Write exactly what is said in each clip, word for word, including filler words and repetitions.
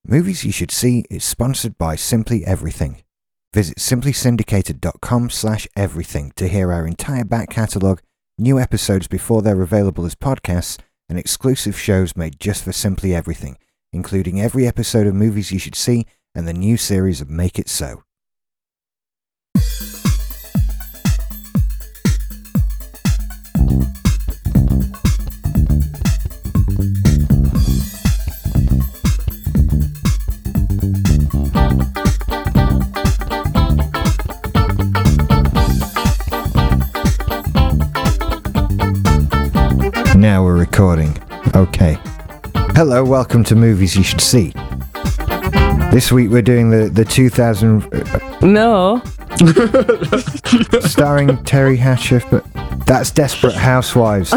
Movies You Should See is sponsored by Simply Everything. Visit simply syndicated dot com slash everything to hear our entire back catalogue, new episodes before they're available as podcasts, and exclusive shows made just for Simply Everything, including every episode of Movies You Should See and the new series of Make It So. Now we're recording. Okay. Hello, welcome to Movies You Should See. This week we're doing the, the two thousand... No. Starring Terry Hatcher, but that's Desperate Housewives.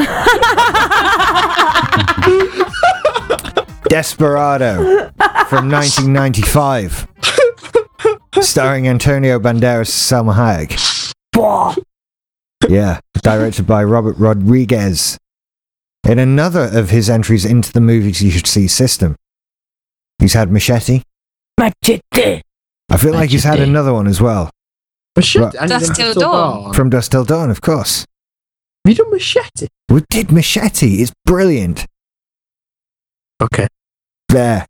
Desperado from nineteen ninety-five. Starring Antonio Banderas, Salma Hayek. Yeah, directed by Robert Rodriguez. In another of his entries into the Movies You Should See system. He's had Machete. Machete. I feel like he's had Machete. another one as well. Machete? And Dusk then Till Till Dawn. From Dusk Till Dawn, of course. Have you done Machete? We did Machete. It's brilliant. Okay. There.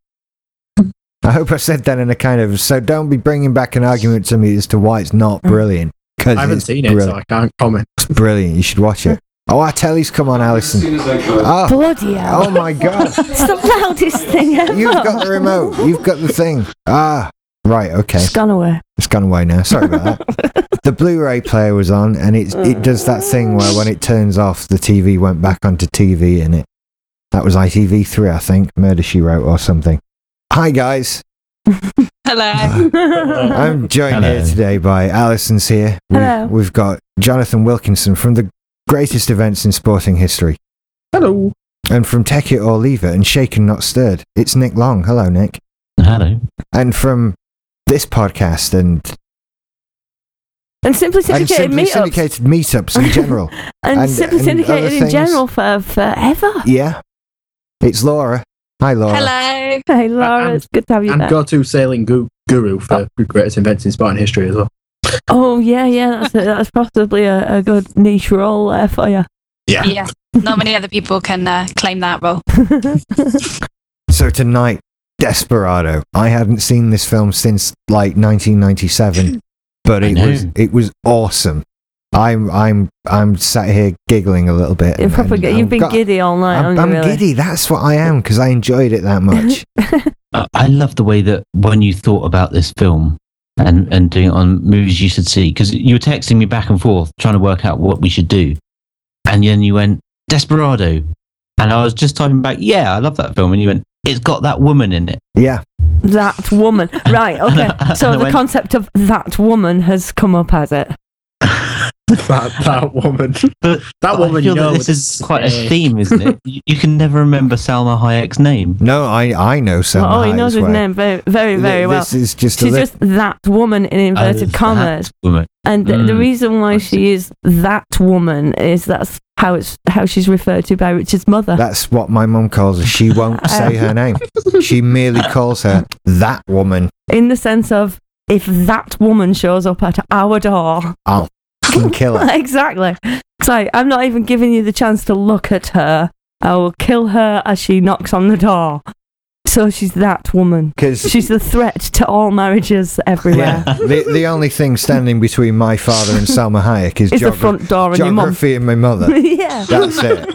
I hope I said that in a kind of... So don't be bringing back an argument to me as to why it's not brilliant. Because I haven't it's seen it, brilliant. so I can't comment. It's brilliant. You should watch it. Oh, our telly's come on, Alison. Oh, Bloody hell. oh my God. It's the loudest thing ever. You've got the remote. You've got the thing. Ah, right, okay. It's gone away. It's gone away now. Sorry about that. The Blu-ray player was on, and it it does that thing where when it turns off, the T V went back onto T V, and it that was I T V three, I think, Murder She Wrote or something. Hi guys, Hello. I'm joined Hello. here today by Alison's here. We've, Hello. we've got Jonathan Wilkinson from the greatest events in sporting history, Hello. and from Take It or Leave It and Shaken Not Stirred, it's Nick Long. Hello, Nick. Hello. And from this podcast and And Simply and Syndicated simply Meetups. syndicated meetups in general. and, and- Simply and Syndicated other in things. general for forever. Yeah, it's Laura. Hi, Laura. Hello. Hey, Laura, And- it's good to have you And back. go-to sailing gu- guru for greatest events in Spartan history as well. Oh, yeah, yeah, that's, a, that's possibly a, a good niche role there for you. Yeah. Yeah, not many other people can uh, claim that role. So tonight, Desperado. I hadn't seen this film since like nineteen ninety-seven, but I it know. was it was awesome. I'm I'm I'm sat here giggling a little bit. You're and- proper, and g- I've you've been got- giddy all night, I'm, haven't I'm you, really? giddy. That's what I am because I enjoyed it that much. Uh, I love the way that when you thought about this film and, and doing it on Movies You Should See, because you were texting me back and forth trying to work out what we should do. And then you went, Desperado. And I was just typing back, yeah, I love that film. And you went, it's got that woman in it. Yeah, That woman. Right, okay. So And I the went- concept of that woman has come up, has it? that, that woman. But That woman, I feel you know, that this with is the quite a stare. theme, isn't it? You, you can never remember Salma Hayek's name. no, I I know Salma oh, he knows Hayek's his way. name very, very, very Th- well. This is just a She's li- just that woman in inverted Oh, commas. that woman. And the, the Mm. reason why I she is that woman is that's how it's how she's referred to by Richard's mother. That's what my mum calls her. She won't say her name. She merely calls her that woman. In the sense of, if that woman shows up at our door. I'll fucking kill her. Exactly. It's like, I'm not even giving you the chance to look at her. I will kill her as she knocks on the door. So she's that woman. Because She's the threat to all marriages everywhere. yeah, the the only thing standing between my father and Salma Hayek is It's the geogra- front door and your mum. geography and my mother. Yeah. That's it.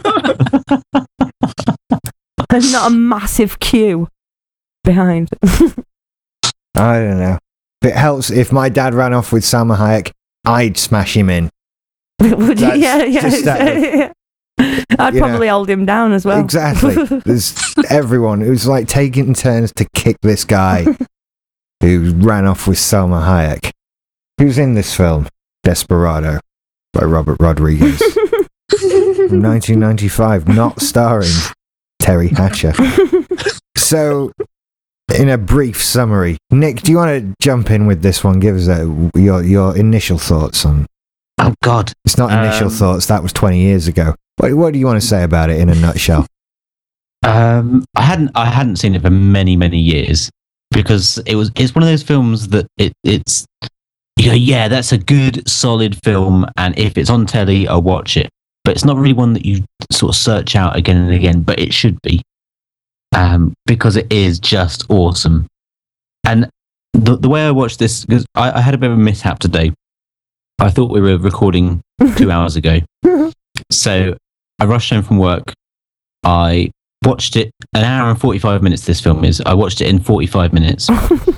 There's not a massive queue behind. I don't know. If it helps, if my dad ran off with Salma Hayek, I'd smash him in. Would you? That's Yeah, yeah. just that- I'd you know. probably hold him down as well. Exactly. There's everyone. It was like taking turns to kick this guy who ran off with Salma Hayek. Who's in this film? Desperado by Robert Rodriguez. From nineteen ninety-five, not starring Terry Hatcher. So, in a brief summary, Nick, do you want to jump in with this one? Give us a, your your initial thoughts on. Oh, God. It's not initial Um, thoughts. That was twenty years ago. What, what do you want to say about it in a nutshell? Um, I hadn't I hadn't seen it for many many years, because it was it's one of those films that it it's you go, yeah, that's a good solid film, and if it's on telly, I'll watch it. But it's not really one that you sort of search out again and again, but it should be, um, because it is just awesome. And the the way I watched this, because I, I had a bit of a mishap today. I thought we were recording two hours ago, so I rushed home from work. I watched it an hour and forty-five minutes. This film is. I watched it in forty-five minutes.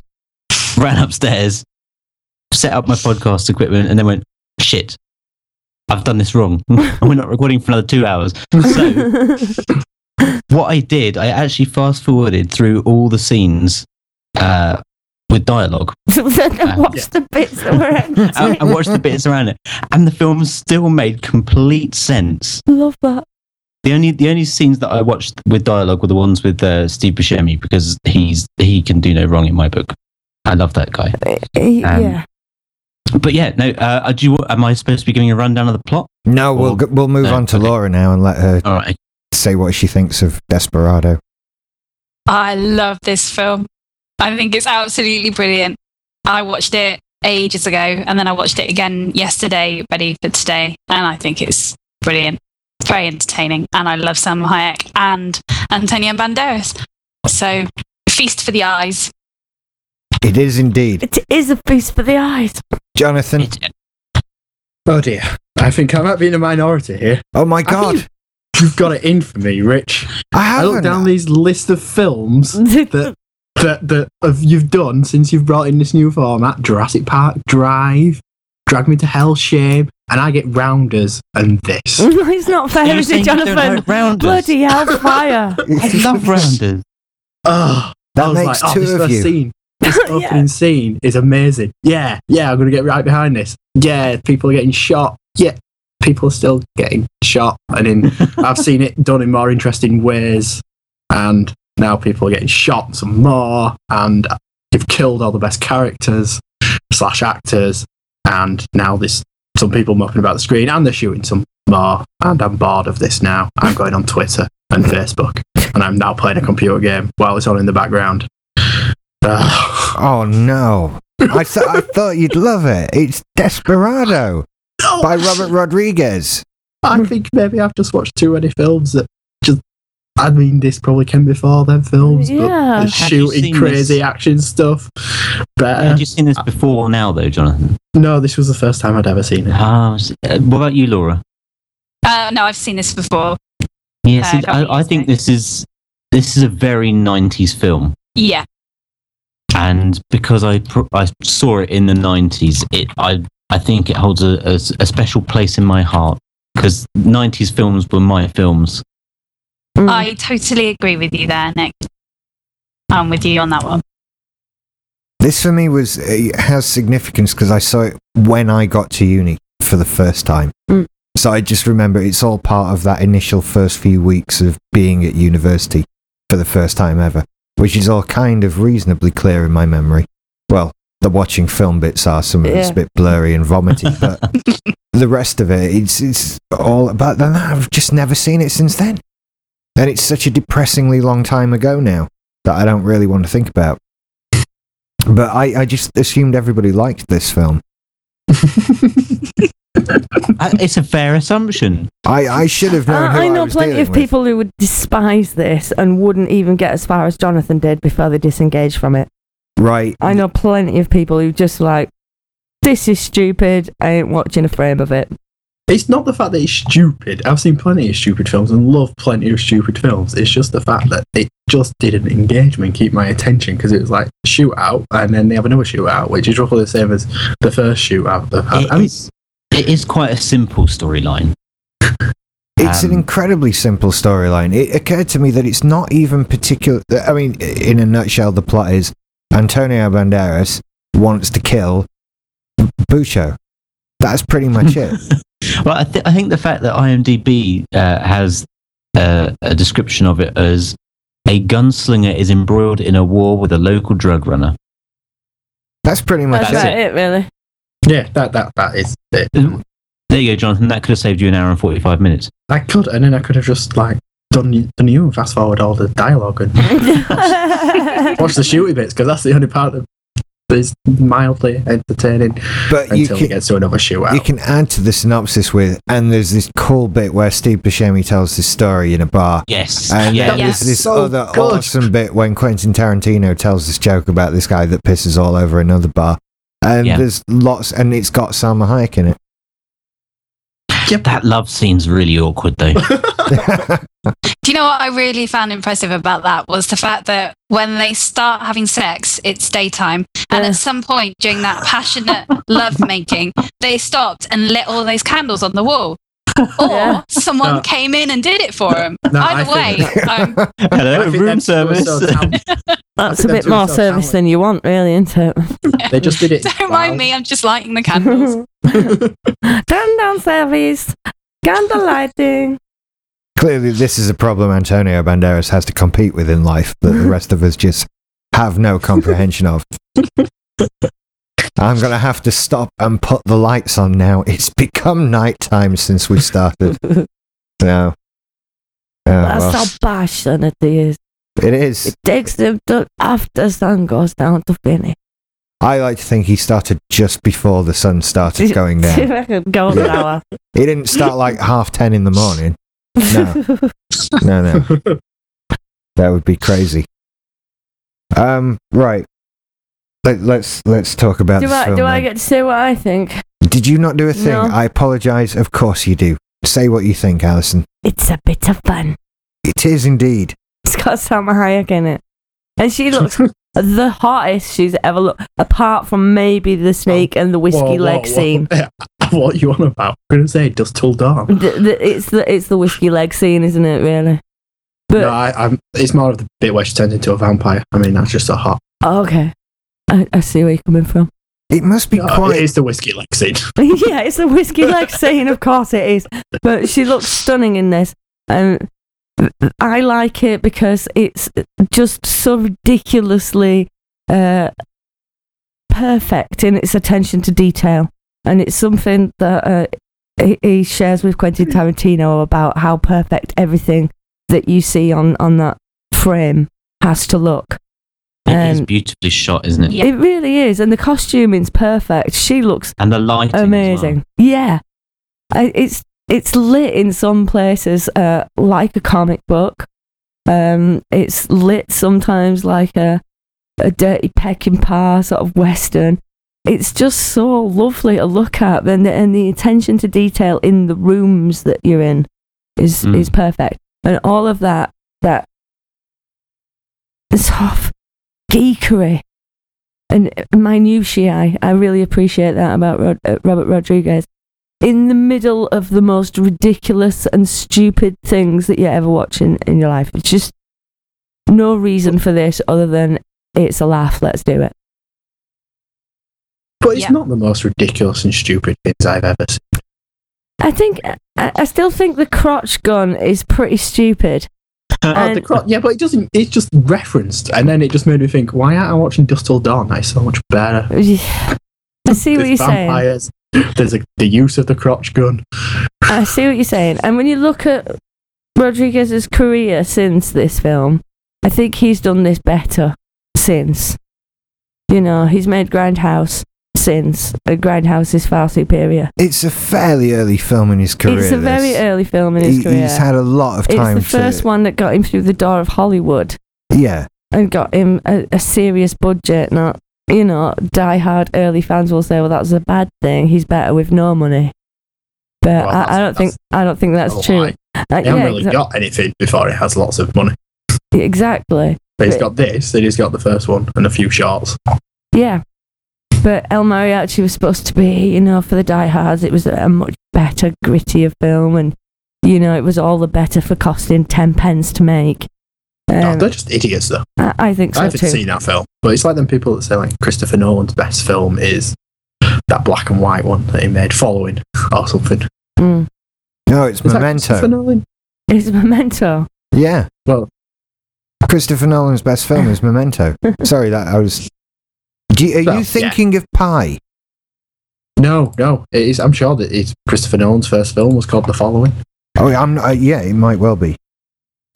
Ran upstairs, set up my podcast equipment, and then went, shit, I've done this wrong. We're not recording for another two hours. So what I did, I actually fast forwarded through all the scenes uh, with dialogue. Watch yeah. the bits that were empty. I, I watched the bits around it, and the film still made complete sense. Love that. The only the only scenes that I watched with dialogue were the ones with uh, Steve Buscemi, because he's he can do no wrong in my book. I love that guy. Uh, Um, yeah. But yeah, no. Uh, do you, am I supposed to be giving a rundown of the plot? No, we'll Or- g- we'll move no, on to okay. Laura now and let her All right. say what she thinks of Desperado. I love this film. I think it's absolutely brilliant. I watched it ages ago, and then I watched it again yesterday, ready for today, and I think it's brilliant. Very entertaining, and I love Salma Hayek and Antonio Banderas. So, feast for the eyes. It is indeed. It is a feast for the eyes. Jonathan. It, Oh dear. I think I might be in a minority here. Oh my I god. think You've got it in for me, Rich. I I haven't. look down these list of films that that that have, you've done since you've brought in this new format: Jurassic Park, Drive, Drag Me to Hell, Shame, and I get Rounders and this. It's not fair, You're is saying it, you don't Jonathan? like Rounders? Bloody hellfire. I love Rounders. Oh, That I was makes like, oh, two this of first you. Scene, this Yeah. opening scene is amazing. Yeah, yeah, I'm gonna get right behind this. Yeah, people are getting shot. Yeah, people are still getting shot, and in I've seen it done in more interesting ways. And now people are getting shot some more, and you've killed all the best characters slash actors, and now this some people mucking about the screen, and they're shooting some more. And I'm bored of this now. I'm going on Twitter and Facebook, and I'm now playing a computer game while it's on in the background. Ugh. Oh no. I, th- I thought you'd love it. It's Desperado No, by Robert Rodriguez. I think maybe I've just watched too many films that just. I mean, this probably came before them films, Yeah. but the Have you shooting seen crazy this? action stuff. Better. Had you seen this before or now, though, Jonathan? No, this was the first time I'd ever seen it. Ah, s- uh, what about you, Laura? Uh, no, I've seen this before. Yeah, Uh, see, a couple I, I years think ago. this is this is a very nineties film, Yeah. and because I pr- I saw it in the nineties, it I I think it holds a, a, a special place in my heart, because nineties films were my films. Mm. I totally agree with you there, Nick. I'm with you on that one. This for me was it has significance because I saw it when I got to uni for the first time. Mm. So I just remember it's all part of that initial first few weeks of being at university for the first time ever, which is all kind of reasonably clear in my memory. Well, the watching film bits are some of it's a Yeah. bit blurry and vomity, but the rest of it, it's it's all about that. I've just never seen it since then, and it's such a depressingly long time ago now that I don't really want to think about. But I, I just assumed everybody liked this film. I, it's a fair assumption. I, I should have known who I, I I know was plenty dealing of with. people who would despise this and wouldn't even get as far as Jonathan did before they disengaged from it. Right. I know plenty of people who just like, this is stupid, I ain't watching a frame of it. It's not the fact that it's stupid. I've seen plenty of stupid films and love plenty of stupid films. It's just the fact that it just didn't engage me and keep my attention, because it was like shootout, and then they have another shootout, which is roughly the same as the first shootout. they've had. It I mean, is, it is quite a simple storyline. It's an Um, incredibly simple storyline. It occurred to me that it's not even particular. I mean, in a nutshell, the plot is Antonio Banderas wants to kill Bucho. That's pretty much it. Well, I, th- I think the fact that IMDb uh, has uh, a description of it as a gunslinger is embroiled in a war with a local drug runner. That's pretty much That's That's it. about it. really. yeah, that that that is it. There you go, Jonathan. That could have saved you an hour and forty-five minutes. I could, and then I could have just like done, done you fast forward all the dialogue and watch the shooty bits, because that's the only part that is mildly entertaining But you until it can, gets to another shootout. you can add to the synopsis with, and there's this cool bit where Steve Buscemi tells this story in a bar. Yes. And yeah. then Yes. there's this So other good. awesome bit when Quentin Tarantino tells this joke about this guy that pisses all over another bar. And Yeah. there's lots, and it's got Salma Hayek in it. That love scene's really awkward, though. Do you know what I really found impressive about that was the fact that when they start having sex, it's daytime. And Yeah. at some point during that passionate love making, they stopped and lit all those candles on the wall. Or Yeah. someone No. came in and did it for them. No, I Either way, think- um, Hello, I think room them two are service. so talented. That's a them bit two are more so service talented. than you want, really, isn't it? They just did it. don't mind me, I'm just lighting the candles. Turn down service, candle lighting. Clearly, this is a problem Antonio Banderas has to compete with in life that the rest of us just have no comprehension of. I'm going to have to stop and put the lights on now. It's become night time since we started. No. Oh, That's well, how passionate it is. it is. It takes them till after sun goes down to finish. I like to think he started just before the sun started going down. Golden hour. It didn't start like half ten in the morning. No. No, no. That would be crazy. Um, right. Let, let's let's talk about do this I film do I then. get to say what I think? Did you not do a thing? No. I apologise. Of course you do. Say what you think, Alison. It's a bit of fun. It is indeed. It's got Salma Hayek in it, and she looks the hottest she's ever looked, apart from maybe the snake and the whiskey Whoa, whoa, leg whoa. scene. What are you on about? I'm going to say Dust Till Dawn. The, the, it's the it's the whiskey leg scene, isn't it? Really? But No, I, I'm, it's more of the bit where she turns into a vampire. I mean, that's just so hot. oh, okay, I, I see where you're coming from. It must be No, quite. it is the whiskey leg scene. Yeah, it's the whiskey leg scene, of course it is. But she looks stunning in this, and I like it because it's just so ridiculously uh, perfect in its attention to detail, and it's something that uh, he, he shares with Quentin Tarantino about how perfect everything that you see on on that frame has to look. It is Um, beautifully shot, isn't it? Yeah. It really is, and the costuming's perfect. She looks And the lighting. as well. amazing. Yeah, I, it's it's lit in some places uh, like a comic book. Um, it's lit sometimes like a a Dirty Peckinpah sort of western. It's just so lovely to look at, and the, and the attention to detail in the rooms that you're in is Mm. is perfect, and all of that that sort of geekery and minutiae. I really appreciate that about Rod, uh, Robert Rodriguez. In the middle of the most ridiculous and stupid things that you ever watch in, in your life. It's just no reason for this other than it's a laugh, let's do it. But it's Yeah. not the most ridiculous and stupid things I've ever seen. I think, I, I still think the crotch gun is pretty stupid. Oh, And- the cro- yeah, but it doesn't. It's just referenced, and then it just made me think: why aren't I watching Dust Till Dawn? That's so much better. I see what There's you're saying. vampires. There's a, the use of the crotch gun. I see what you're saying. And when you look at Rodriguez's career since this film, I think he's done this better since. You know, he's made Grindhouse since. And Grindhouse is far superior. It's a fairly early film in his career. It's a very this. early film in his He- career. He's had a lot of It's time the first to. one that got him through the door of Hollywood Yeah. and got him a, a serious budget. Not, you know, die-hard early fans will say, well, that was a bad thing. He's better with no money. But Well, I, I that's- don't think I don't think that's a true. lie. Uh, He hasn't yeah, really exa- got anything before he has lots of money. exactly. But he's But- got this, then he's got the first one and a few shorts. Yeah. But El Mariachi was supposed to be, you know, for the diehards, it was a much better, grittier film, and, you know, it was all the better for costing ten pence to make. Oh, Um, they're just idiots, though. I, I think so I haven't too. seen that film, but it's like them people that say like Christopher Nolan's best film is that black and white one that he made, Following or something. Mm. No, it's Is that Christopher Memento. Nolan? It's Memento. Yeah. Well, Christopher Nolan's best film is Memento. Sorry, that I was. Do you, are Well, you yeah. thinking of Pi? no, no, it is. I'm sure that it's Christopher Nolan's first film was called The Following. Oh, I'm. Uh, yeah, it might well be.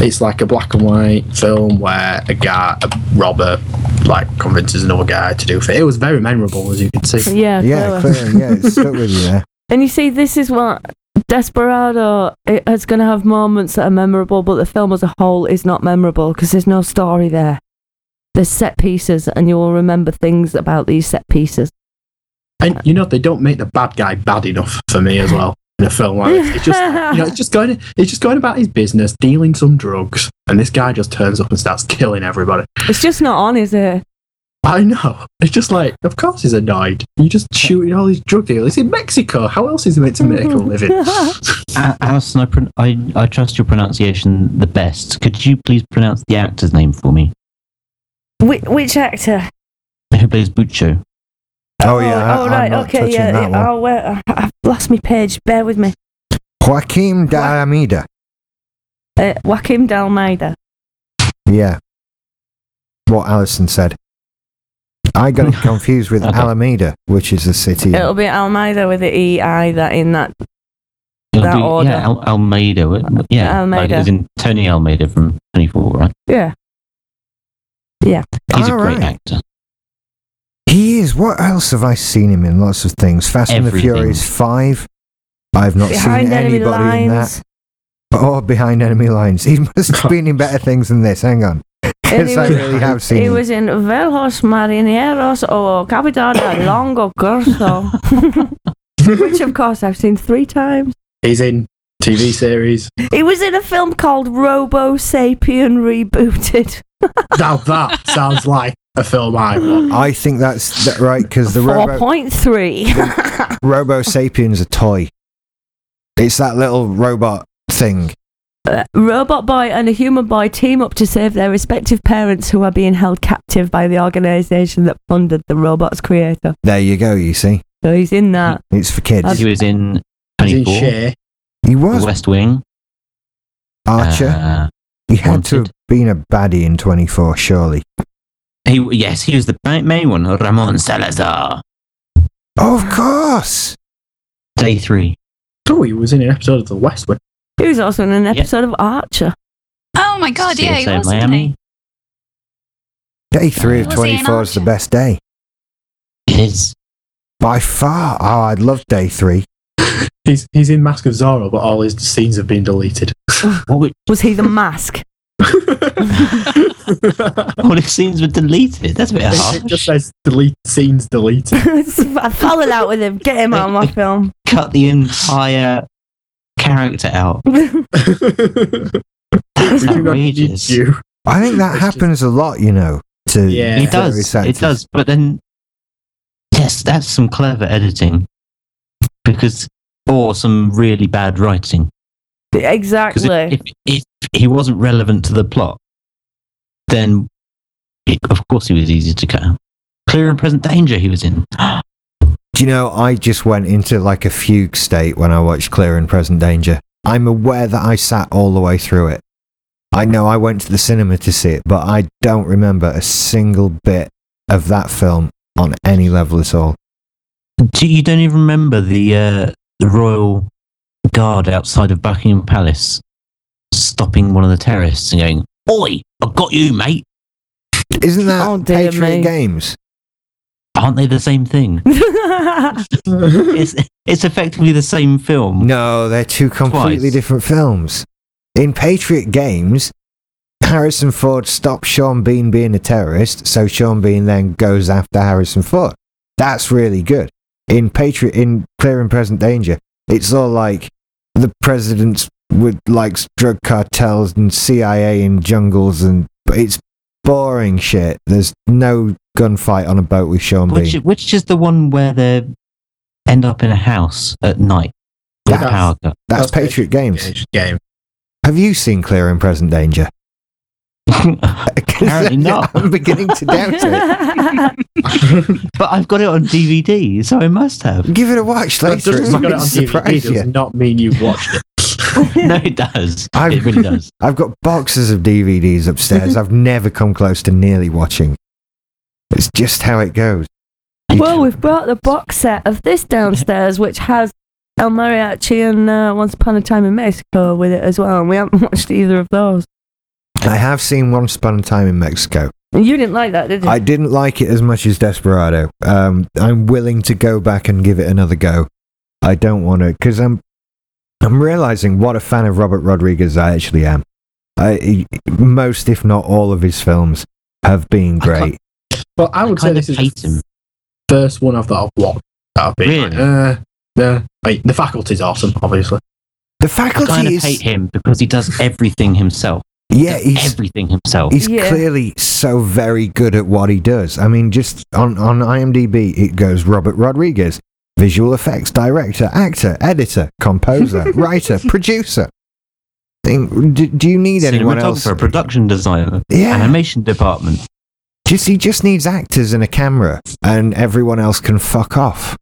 It's like a black and white film where a guy, a robber, like convinces another guy to do it. It was very memorable, as you can see. Yeah, Yeah, clearly. clearly, yeah, it's stuck with you there. And you see, this is what Desperado it, it's going to have moments that are memorable, but the film as a whole is not memorable because there's no story there. There's set pieces, and you will remember things about these set pieces. And you know, they don't make the bad guy bad enough for me as well in a film like this. It's just, you know, it's just going, it's just going about his business, dealing some drugs, and this guy just turns up and starts killing everybody. It's just not on, is it? I know. It's just like, of course he's annoyed. You're just shooting all these drug dealers. He's in Mexico. How else is he meant to make a living? Uh, Alison, I, pron- I I trust your pronunciation the best. Could you please pronounce the actor's name for me? Which, which actor? Who plays Bucho? Oh, yeah. Oh, I, right. I'm not Okay. touching Yeah. that yeah. one. Oh, wait. I- I've lost my page. Bear with me. Joaquim de Almeida. Uh, Joaquim de Almeida. Yeah. What Alison said. I got it confused with Okay. Alameda, which is the city. It'll be Almeida with the E I that in that. It'll That be- order. Yeah, Al- Almeida. w- Yeah, Almeida. Like, as in Tony Almeida from twenty-four, right? Yeah. Yeah. He's a All great right. actor. He is. What else have I seen him in? Lots of things. Fast and the Everything. Furious five. I've not Behind seen enemy anybody in that. lines. Oh, Behind Enemy Lines. He must have been in better things than this. Hang on. And Because he I was- really have seen He him. was in Velhos Marineros or Capitán Longo Corso, which of course I've seen three times. He's in T V series. He was in a film called Robo Sapien Rebooted. Now that sounds like a film I want. I think that's that, right, because the Four Robo, point three. Robo Sapien's a toy. It's that little robot thing. Uh, robot boy and a human boy team up to save their respective parents who are being held captive by the organisation that funded the robot's creator. There you go, you see. So he's in that. It's for kids. He was in He's in twenty-four, Cher. He The was West Wing. Archer. Uh, he had to Wanted. have been a baddie in twenty-four, surely. he yes, he was the ma- main one. Ramon Salazar. Oh, of course. Day three. Oh, he was in an episode of The West Wing. He was also in an episode of Archer. Oh my god, yeah, he C S A was, wasn't Miami. he? Day three of Was he in twenty-four is the Archer? best day. It is. By far. Oh, I'd love day three. He's he's in Mask of Zorro, but all his scenes have been deleted. What would, Was he the mask? all his scenes were deleted. That's a bit It harsh. just says delete scenes deleted. I've fallen out with him. Get him out of my film. Cut the entire character out. That's We do not need outrageous. you. I think that It's just- happens a lot, you know. To Yeah. It various does. actors. It does. But then, yes, that's some clever editing. Because, or some really bad writing. Because Exactly. if, if, if he wasn't relevant to the plot, then it, of course he was easy to cut out. Clear and Present Danger he was in. Do you know, I just went into like a fugue state when I watched Clear and Present Danger. I'm aware that I sat all the way through it. I know I went to the cinema to see it, but I don't remember a single bit of that film on any level at all. Do you don't even remember the uh, the royal guard outside of Buckingham Palace stopping one of the terrorists and going, "Oi, I've got you, mate." Isn't that Oh, dear Patriot me. Games? Aren't they the same thing? It's it's effectively the same film. No, they're two completely Twice. different films. In Patriot Games, Harrison Ford stops Sean Bean being a terrorist, so Sean Bean then goes after Harrison Ford. That's really good. In Patriot, in Clear and Present Danger, it's all like the president's with likes drug cartels and C I A in jungles, and but it's boring shit. There's no gunfight on a boat with Sean Which Bean. which is the one where they end up in a house at night with That's- power cut? That's Patriot Games. Game. Have you seen Clear and Present Danger? 'Cause Apparently not. I'm beginning to doubt it. But I've got it on D V D, so I must have. Give it a watch That later. doesn't It got it might on D V D surprise does you. not mean you've watched it. No, it does. I've- It really does. I've got boxes of D V Ds upstairs. I've never come close to nearly watching. It's just how it goes. Well, we've brought the box set of this downstairs, which has El Mariachi and uh, Once Upon a Time in Mexico with it as well, and we haven't watched either of those. I have seen Once Upon a Time in Mexico. You didn't like that, did you? I didn't like it as much as Desperado. Um, I'm willing to go back and give it another go. I don't want to, because I'm, I'm realizing what a fan of Robert Rodriguez I actually am. I, most, if not all, of his films have been great. Well, I would I say kind this of is hate the him. first one I've that I've watched. That I've been Really? like, uh, yeah. Wait, The Faculty's awesome, obviously. The I faculty kind of is, hate him because he does everything himself. yeah, Does he's everything himself. he's Yeah. clearly so very good at what he does. I mean, just on on IMDb, it goes Robert Rodriguez, visual effects director, actor, editor, composer, writer, producer. Think, do, do you need anyone else? Cinematographer, production designer, Yeah. animation department. Just he just needs actors and a camera, and everyone else can fuck off.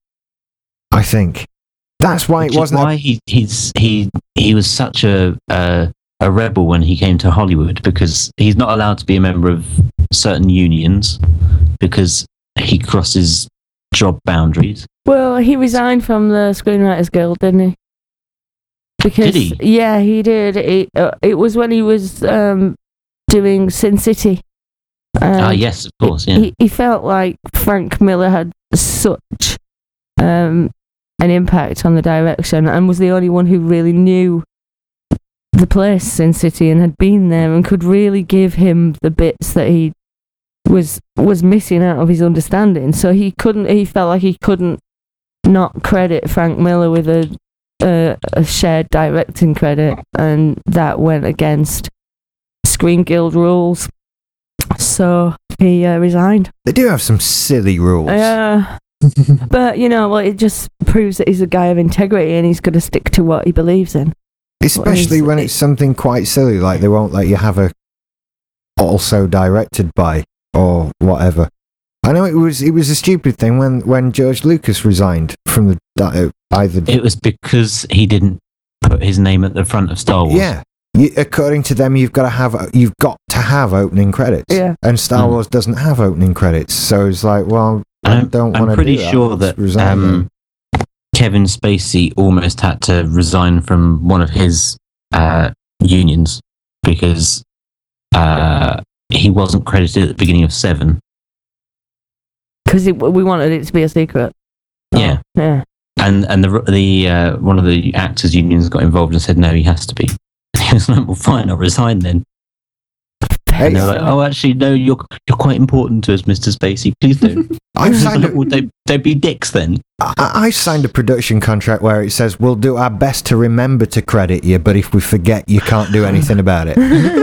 I think that's why Which it is wasn't. why A, he he's he he was such a uh, a rebel when he came to Hollywood, because he's not allowed to be a member of certain unions because he crosses job boundaries. Well, he resigned from the Screenwriters Guild, didn't he? Because, Did he? Yeah, he did. It, uh, it was when he was um, doing Sin City. Um, Ah, yes, of course, yeah. he, he felt like Frank Miller had such um, an impact on the direction and was the only one who really knew the place, Sin City, and had been there and could really give him the bits that he was was missing out of his understanding. So he couldn't. He felt like he couldn't not credit Frank Miller with a a, a shared directing credit, and that went against Screen Guild rules. So he uh, resigned. they do have some silly rules. Yeah. But, you know, well, it just proves that he's a guy of integrity and he's going to stick to what he believes in. Especially Well, when he's- it's something quite silly, like they won't let you have a also directed by or whatever. I know it was it was a stupid thing when, when George Lucas resigned from the uh, either. It was because he didn't put his name at the front of Star Wars. Yeah, you, according to them, you've got to have you've got to have opening credits. Yeah. and Star Mm. Wars doesn't have opening credits, so it's like, well, I I'm, don't I'm want to. pretty do that. sure Let's that resign um, Kevin Spacey almost had to resign from one of his uh, unions because uh, he wasn't credited at the beginning of Seven. Because we wanted it to be a secret. Yeah. Oh, yeah. And and the the uh, one of the actors' unions got involved and said no, he has to be. He was like, well, fine, I'll resign then. Hey, And they're like, oh, actually, no, you're you're quite important to us, Mister Spacey. Please don't. I've signed a, Well, don't, don't be dicks then. I, I signed a production contract where it says we'll do our best to remember to credit you, but if we forget, you can't do anything about it.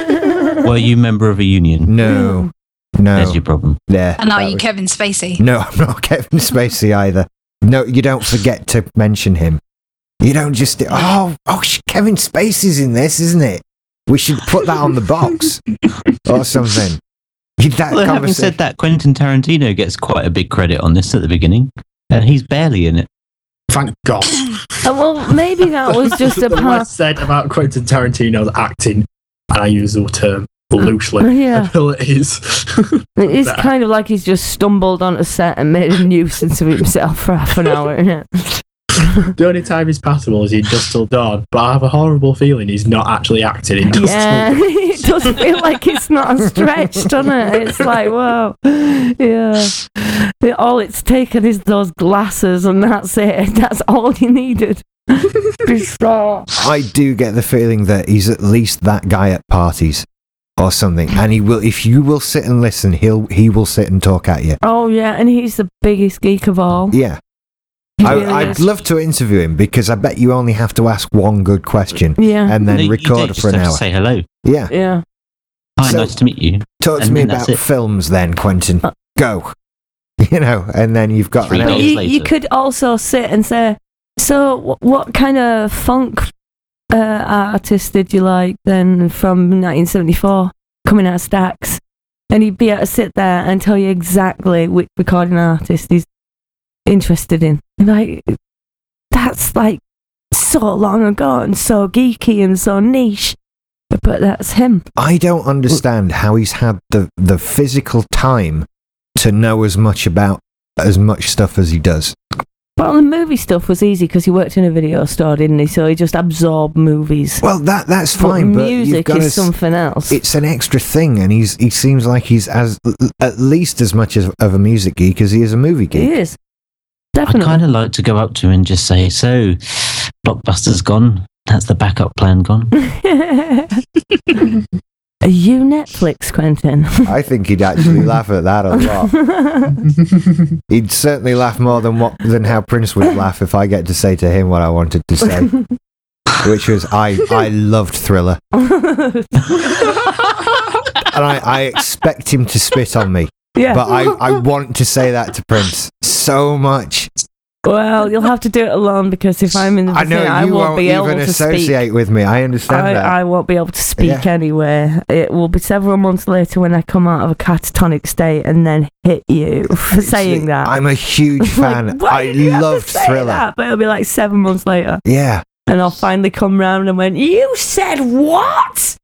Were you a member of a union? No, no. There's your problem. Yeah. And are that you was- Kevin Spacey? No, I'm not Kevin Spacey either. No, you don't forget to mention him. You don't just oh oh sh- Kevin Spacey's in this, isn't it? We should put that on the box or something. You- That Well, having conversa- said that, Quentin Tarantino gets quite a big credit on this at the beginning, and he's barely in it. Thank God. Uh, well, maybe that was just a the part. less said about Quentin Tarantino's acting, and I use the term loosely, Yeah. abilities. It's that. kind of like he's just stumbled onto set and made a nuisance of himself for half an hour, isn't it? The only time he's passable is in Dust Till Dawn, but I have a horrible feeling he's not actually acting in Dust Yeah, Till Dawn. it does feel like it's not a stretch, doesn't it? It's like, whoa, yeah. It- all it's taken is those glasses, and that's it. That's all you needed. Bizarre. I do get the feeling that he's at least that guy at parties or something, and he will. If you will sit and listen, he'll he will sit and talk at you. Oh yeah, and he's the biggest geek of all. Yeah, He I, really I'd is. love to interview him because I bet you only have to ask one good question Yeah, and No, then you record don't it just for an have to hour. say hello. Yeah, yeah. Hi, So- nice to meet you. talk to and me then that's about it. films, then Quentin. Uh, Go, you know, and then you've got Three an But hour. days you, you later. could also sit and say, so wh- what kind of funk uh, artist did you like then from nineteen seventy-four coming out of Stax? And he'd be able to sit there and tell you exactly which recording artist he's interested in. And like, that's like so long ago and so geeky and so niche. But that's him. I don't understand how he's had the the physical time to know as much about as much stuff as he does. Well, the movie stuff was easy because he worked in a video store, didn't he? So he just absorbed movies. Well, that that's fine, but but you've music got is to, something else. it's an extra thing, and he's he seems like he's as at least as much as, of a music geek as he is a movie It geek. is. I Definitely. kind of like to go up to him and just say, "So, Blockbuster's gone. That's the backup plan gone." Are you Netflix, Quentin? I think he'd actually laugh at that a lot. He'd certainly laugh more than what than how Prince would laugh if I get to say to him what I wanted to say, which was I I loved Thriller, and I, I expect him to spit on me, Yeah. but I, I want to say that to Prince so much. Well, you'll have to do it alone because if I'm in the I know vicinity, you I won't, won't be able even to associate speak. with me. I understand I, that. I won't be able to speak Yeah. anywhere. It will be several months later when I come out of a catatonic state and then hit you for saying that. I'm a huge Like, fan. why I did you have to loved say Thriller. that? But it'll be like seven months later, Yeah. and I'll finally come round and went, "You said what?"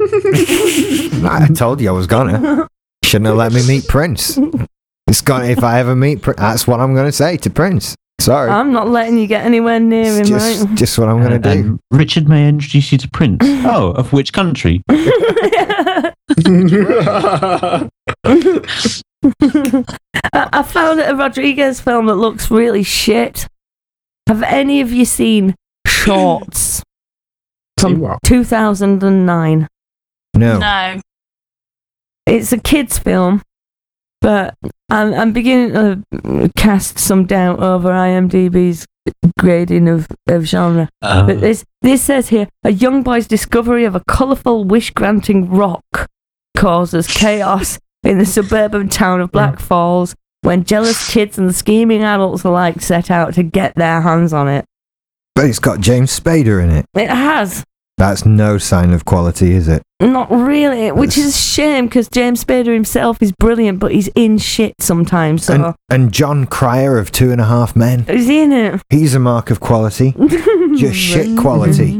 I told you I was gonna. Shouldn't have let me meet Prince. It's gonna. If I ever meet Prince, that's what I'm gonna say to Prince. Sorry. I'm not letting you get anywhere near him, It's just, right? just what I'm gonna And- do. and Richard may I introduce you to Prince. Oh, of which country? I I found a Rodriguez film that looks really shit. Have any of you seen Shorts See from what? two thousand nine? No. No. It's a kids' film, but I'm, I'm beginning to cast some doubt over IMDb's grading of, of genre. Uh, But this this says here, a young boy's discovery of a colourful wish-granting rock causes chaos in the suburban town of Black Falls when jealous kids and scheming adults alike set out to get their hands on it. But it's got James Spader in it. It has. That's no sign of quality, is it? Not really, which is a shame because James Spader himself is brilliant, but he's in shit sometimes. So And, and John Cryer of Two and a Half Men. is he in it? He's a mark of quality. Just shit quality.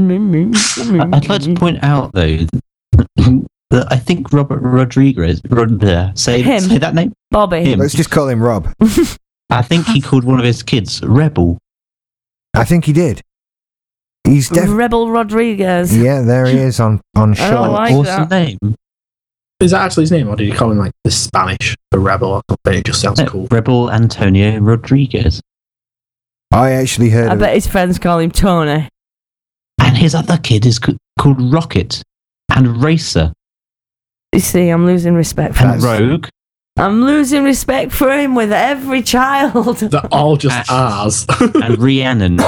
I- I'd like to point out though that I think Robert Rodriguez, Rod, uh, say, Him. say that name. Bobby. Him. Let's just call him Rob. I think he called one of his kids Rebel. I think he did. He's definitely. Rebel Rodriguez. Yeah, there he is on on I don't show. like awesome that. name. Is that actually his name, or did you call him like the Spanish, the rebel or something? It just sounds Uh, cool. Rebel Antonio Rodriguez. I actually heard. I of bet his friends call him Tony. And his other kid is c- called Rocket and Racer You see, I'm losing respect for and him. That's- Rogue. I'm losing respect for him with every child. They're all just Ah. ours. and Rhiannon.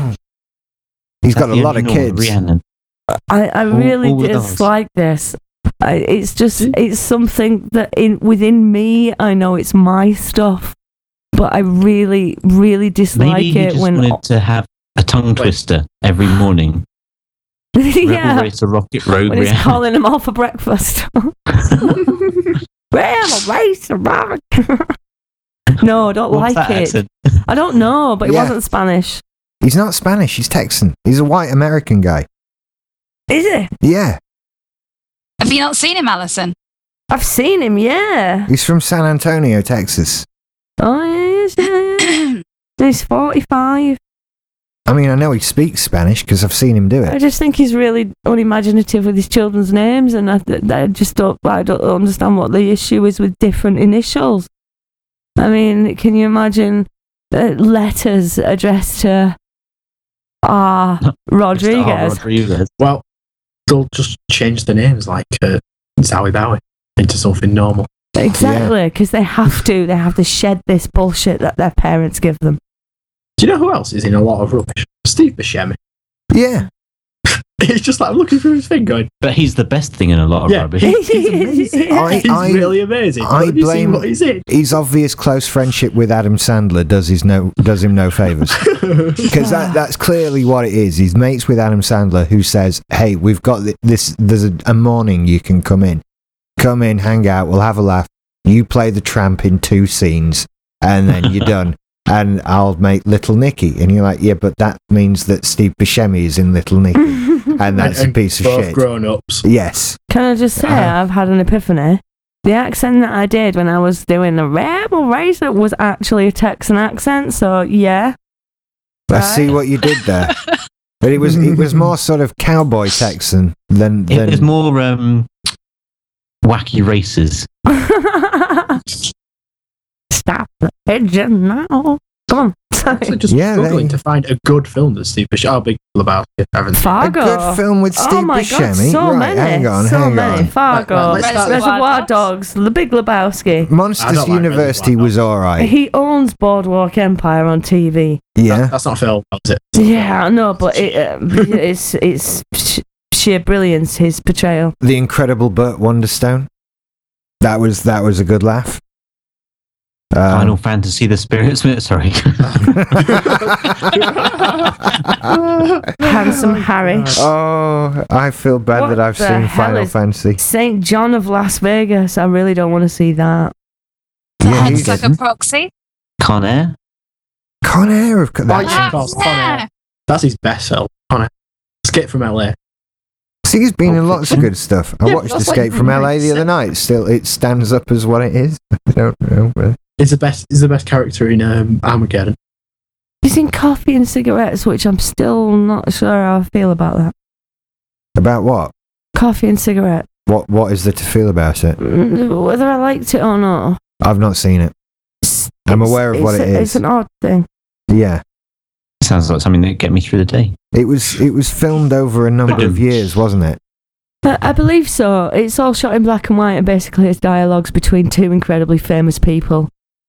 He's got a The lot of only Norman, kids. Rhiannon. I, I All- really all with ours. dislike this. I, it's just, it's something that in within me, I know it's my stuff, but I really, really dislike Maybe he it just when. wanted to have a tongue twister every morning. Rebel, yeah, Racer, Rocket, Rogue, when he's Rhiannon. calling them all for breakfast. Rebel, racer, rock. No, I don't What's like that it. accent? I don't know, but it Yeah. wasn't Spanish. He's not Spanish. He's Texan. He's a white American guy. Is it? Yeah, Have you not seen him, Alison? I've seen him, yeah. he's from San Antonio, Texas. Oh, yeah, yeah, yeah. He's forty-five. I mean, I know he speaks Spanish because I've seen him do I it. just think he's really unimaginative with his children's names, and I, I just don't, I don't understand what the issue is with different initials. I mean, can you imagine uh, letters addressed to R. Mister R. Rodriguez? Rodriguez. Well, they'll just change the names like uh, Zowie Bowie into something normal. Exactly, because they have to. They have to shed this bullshit that their parents give them. Do you know who else is in a lot of rubbish? Steve Buscemi. Yeah, He's just like looking through his thing going, But he's the best thing in a lot of yeah, rubbish. he- he's amazing. I- he's I- really amazing. I Have you seen blame- what he's in? his obvious close friendship with Adam Sandler does his no does him no favors. Because that, that's clearly what it is. He's mates with Adam Sandler, who says, "Hey, we've got thi- this. There's a, a morning you can come in, come in, hang out. We'll have a laugh. You play the tramp in two scenes, and then you're done. And I'll make Little Nicky." And you're like, "Yeah, but that means that Steve Buscemi is in Little Nicky, and that's And- a piece of both shit." grown ups. Yes, Can I just say, Uh-huh. I've had an epiphany. The accent that I did when I was doing the Rebel Racer was actually a Texan accent, so yeah. I see what you did there. But it was it was more sort of cowboy Texan than It than was more um, wacky races. Stop the pigeon now. Come on. I'm actually just Yeah, struggling they- to find a good film that Steve Buscemi. Oh, Big Lebowski. I haven't seen. a Fargo. good film with Steve oh my God, Buscemi. so right, many. hang on, so hang many. on. Fargo. Right, let's start- Reservoir Dogs. The Big Lebowski. I Monsters don't like University Reservoir was all right. He owns Boardwalk Empire on T V. Yeah, That's not a film, is it? Yeah, I know, but it, uh, it's it's sh- sheer brilliance, his portrayal. The Incredible Burt Wonderstone. That was that was a good laugh. Um, Final Fantasy: The Spirit Smith. Sorry. Handsome Harry. Oh, I feel bad What that I've the seen hell Final is- Fantasy. Saint John of Las Vegas. I really don't want to see that. Yeah, It's he's like a proxy. Con Air. Con Air of Co- Right. that, Yeah, Ah, Con Air. yeah. That's his best film. Connor. Skip from L A. See, he's been in Pulp lots of Fiction. good stuff. I Yeah, watched that's Escape like from L A the really other night. Still, it stands up as what it is. I don't know. Really. He's the best. He's the best character in um, Armageddon. He's in Coffee and Cigarettes, which I'm still not sure how I feel about that. About what? Coffee and Cigarettes. What? What is there to feel about it? Mm, Whether I liked it or not. I've not seen it. it's- I'm it's- aware of what it's it a- is. It's an odd thing. Yeah, Sounds like something that get me through the day. it was. It was filmed over a number of years, wasn't it? Uh, I believe so. It's all shot in black and white, and basically it's dialogues between two incredibly famous people.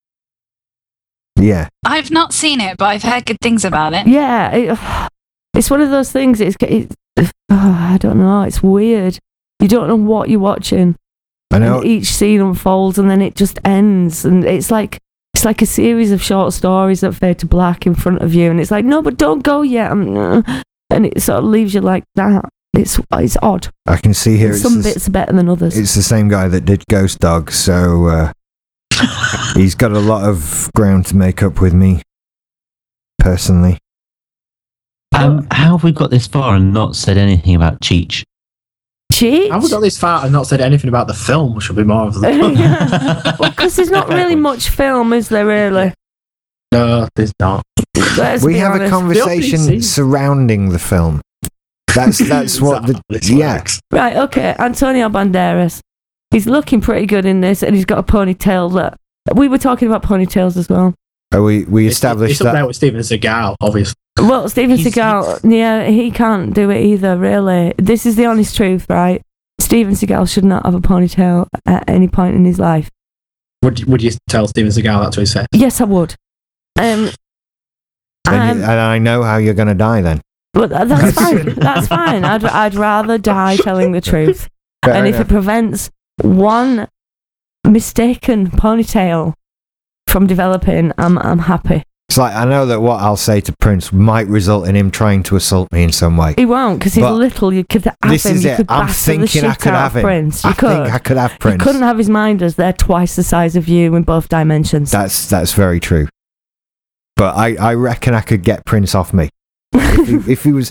Yeah. I've not seen it, but I've heard good things about it. Yeah, it, it's one of those things. It's, it, oh, I don't know. It's weird. You don't know what you're watching. I know. And each scene unfolds, and then it just ends, and it's like it's like a series of short stories that fade to black in front of you, and it's like, no, but don't go yet, um, uh, and it sort of leaves you like that. It's it's odd. I can see here. It's Some the, bits are better than others. it's the same guy that did Ghost Dog, so uh, he's got a lot of ground to make up with me, personally. Um, how have we got this far and not said anything about Cheech? Cheech? Have we got this far and not said anything about the film, which will be more of the. Well, because there's not really much film, is there? Really? No, there's not. Let's We be have a honest. conversation scene. surrounding the film. That's that's Is what that the how this yeah. works? Right, okay. Antonio Banderas. He's looking pretty good in this, and he's got a ponytail that. We were talking about ponytails as well. Oh, we we It's- established it's up that. there with Steven Seagal, obviously. Well, Steven He's- Seagal, yeah, he can't do it either, really. This is the honest truth, right? Steven Seagal should not have a ponytail at any point in his life. Would you- would you tell Steven Seagal that to his face? Yes, I would. Um, And, um, you, and I know how you're going to die then. but tha- that's fine. That's fine. I'd, I'd rather die telling the truth. Fair and if enough. it prevents one mistaken ponytail from developing, I'm I'm happy. It's like I know that what I'll say to Prince might result in him trying to assault me in some way. He won't, because he's But little. You could have This him. is You it. could I'm bastard the thinking I shit could out have of him. Prince. You I could. think I could have You Prince. couldn't have his minders. They're twice the size of you in both dimensions. That's that's very true. But I, I reckon I could get Prince off me if he, if he was.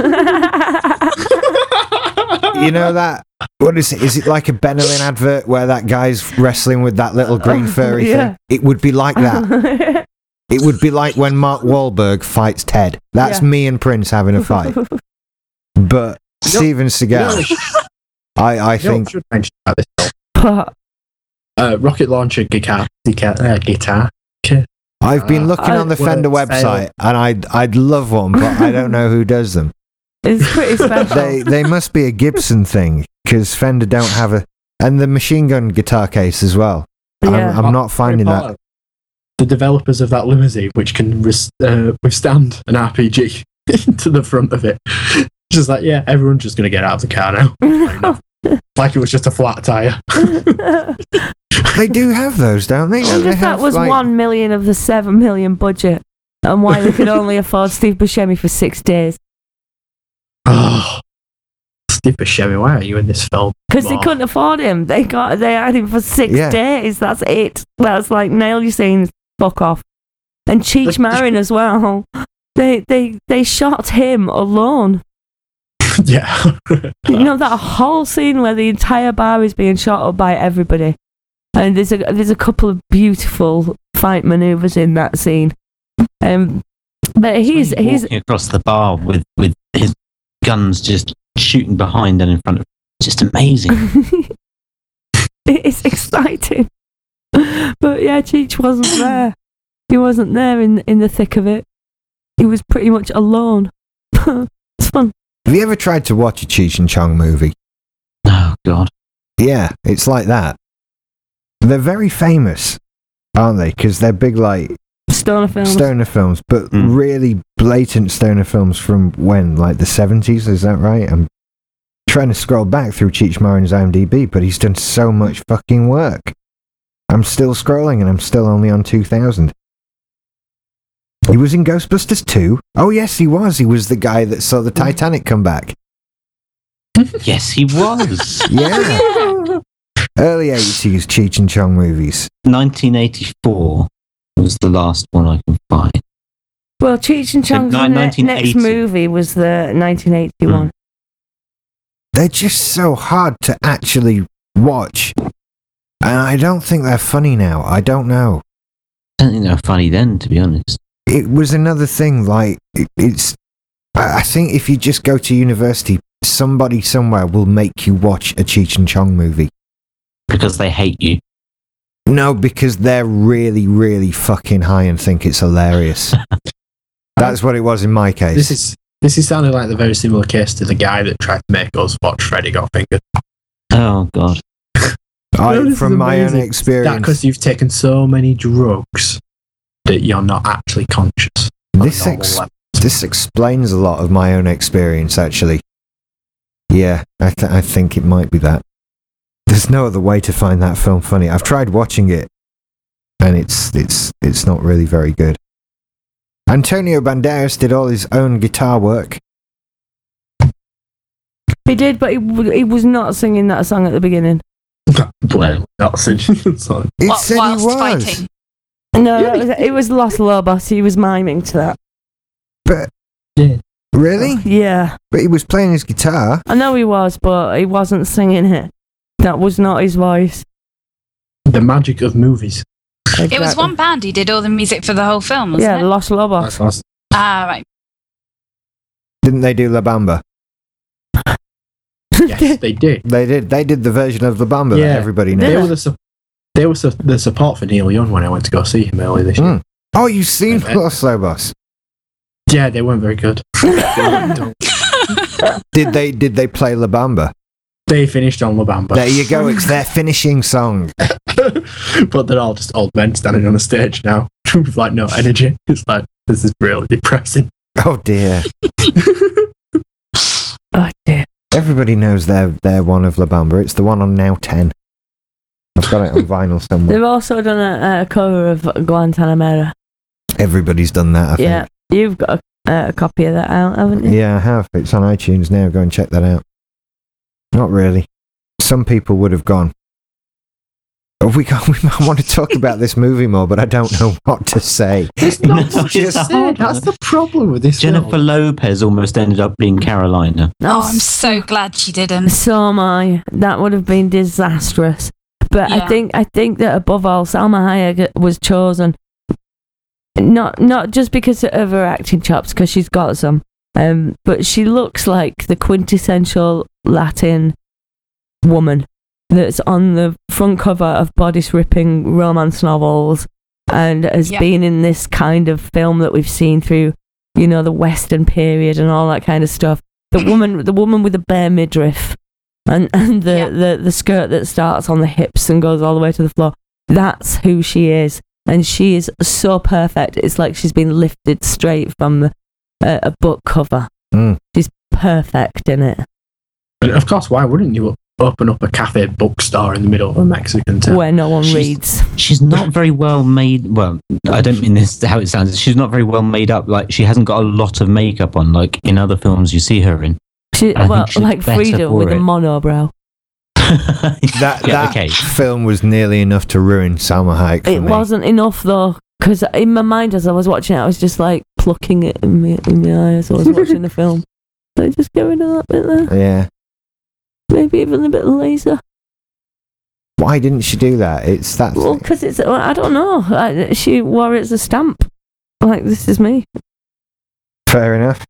You know that what is it? Is it like a Benelin advert where that guy's wrestling with that little green furry Yeah. thing? It would be like that. It would be like when Mark Wahlberg fights Ted. That's Yeah. me and Prince having a fight. But You know- Steven Seagal, You know, I, I you know what think I should mention about this film? But Uh, rocket launcher guitar, guitar, uh, guitar. I've been Uh, looking I on the Fender wouldn't say website and I'd I'd love one, but I don't know who does them. it's pretty special. They they must be a Gibson thing because Fender don't have a and the machine gun guitar case as well. Yeah. I'm, I'm not finding that. The developers of that limousine, which can res- uh, withstand an R P G into the front of it, just like yeah, everyone's just gonna get out of the car now. Fair enough. Like it was just a flat tire. They do have those, don't they? I Don't wonder they if that have, was like- one million of the seven million budget, and why they could only afford Steve Buscemi for six days. Oh, Steve Buscemi, why are you in this film? Because they More. couldn't afford him. They got they had him for six Yeah. days. That's it. That's like nail your scenes. Fuck off. And Cheech Marin as well. They they they shot him alone. Yeah. You know that whole scene where the entire bar is being shot up by everybody. And there's a there's a couple of beautiful fight maneuvers in that scene. Um, but he's When he's he's walking across the bar with, with his guns just shooting behind and in front of. Just amazing. it's exciting. But yeah, Cheech wasn't there. He wasn't there in in the thick of it. He was pretty much alone. It's fun. Have you ever tried to watch a Cheech and Chong movie? Oh God. Yeah, it's like that. They're very famous, aren't they? Because they're big, like, Stoner films. stoner films, but Mm. really blatant stoner films from when? Like the seventies, is that right? I'm trying to scroll back through Cheech Marin's IMDb, but he's done so much fucking work. I'm still scrolling and I'm still only on two thousand. He was in Ghostbusters two. Oh, yes, he was. He was the guy that saw the Titanic come back. Yes, he was. Yeah. Early eighties Cheech and Chong movies. nineteen eighty-four was the last one I can find. Well, Cheech and Chong's ni- ne- nineteen next eighty. movie was the nineteen eighty-one. They're just so hard to actually watch. And I don't think they're funny now. I don't know. I don't think they were funny then, to be honest. It was another thing, like, it, it's... I I think if you just go to university, somebody somewhere will make you watch a Cheech and Chong movie. Because they hate you. No, because they're really, really fucking high and think it's hilarious. That's what it was in my case. This is this is sounding like the very similar case to the guy that tried to make us watch Freddy Got Fingered. Oh God. I, This is from my own amazing. That experience, because you've taken so many drugs that you're not actually conscious. on a this, normal ex- level. this explains a lot of my own experience, actually. Yeah, I, th- I think it might be that. There's no other way to find that film funny. I've tried watching it, and it's it's it's not really very good. Antonio Banderas did all his own guitar work. He did, but he, w- he was not singing that song at the beginning. Well, not such. Sorry. It Wha- said whilst he was, fighting. No, that was, it was Los Lobos. He was miming to that. but Yeah. really, Yeah, but he was playing his guitar. I know he was, but he wasn't singing it. That was not his voice. The magic of movies. It was Exactly. one band who did all the music for the whole film, wasn't Yeah, it? Los Lobos. That's awesome. Ah, right. Didn't they do La Bamba? Yes, they did. They did. They did the version of La Bamba Yeah. that everybody They knows. were the su- they were su- the support for Neil Young when I went to go see him earlier this year. Mm. Oh, you've seen Okay. Los Lobos? Yeah, they weren't very good. They Did they? Did they play La Bamba? They finished on La Bamba. There you go. It's their finishing song. But they're all just old men standing on a stage now with like no energy. It's like, this is really depressing. Oh dear. Oh dear. Everybody knows they're they're one of La Bamba. It's the one on Now ten. I've got it on vinyl somewhere. They've also done a, a cover of Guantanamera. Everybody's done that. I Yeah, you've got a, a copy of that out, haven't think. you? Yeah, I have. It's on iTunes now. Go and check that out. Not really. Some people would have gone. Oh, we, got, we might want to talk about this movie more, but I don't know what to say. It's not No, what you it's a said. hard That's one. the problem with this Jennifer film. Lopez almost ended up being Carolina. Oh, I'm so glad she didn't. So am I. That would have been disastrous. But I Yeah. think I think that above all, Salma Hayek was chosen not not just because of her acting chops, because she's got some, um, but she looks like the quintessential Latin woman that's on the front cover of bodice-ripping romance novels and has Yeah. been in this kind of film that we've seen through, you know, the Western period and all that kind of stuff. The woman, the woman with the bare midriff and, and the, Yeah. the, the skirt that starts on the hips and goes all the way to the floor. That's who she is. And she is so perfect. It's like she's been lifted straight from the, uh, a book cover. Mm. She's perfect in it. And of course, why wouldn't you open up a cafe bookstore in the middle of a Mexican town? Where no one She's- reads. She's not very well made. Well, I don't mean this how it sounds. She's not very well made up. Like, she hasn't got a lot of makeup on, like in other films you see her in. She, I think well, she's like better Frida for with a it. monobrow. That Yeah, that okay. film was nearly enough to ruin Salma Hayek for It me. wasn't enough though, because in my mind as I was watching it, I was just like plucking it in my, in my eye as I was watching the film. Like, just get rid of that bit there. Yeah. Maybe even a bit of laser. Why didn't she do that? It's that. Well, because it's, well, I don't know. Like, she wore it as a stamp. Like, this is me. Fair enough.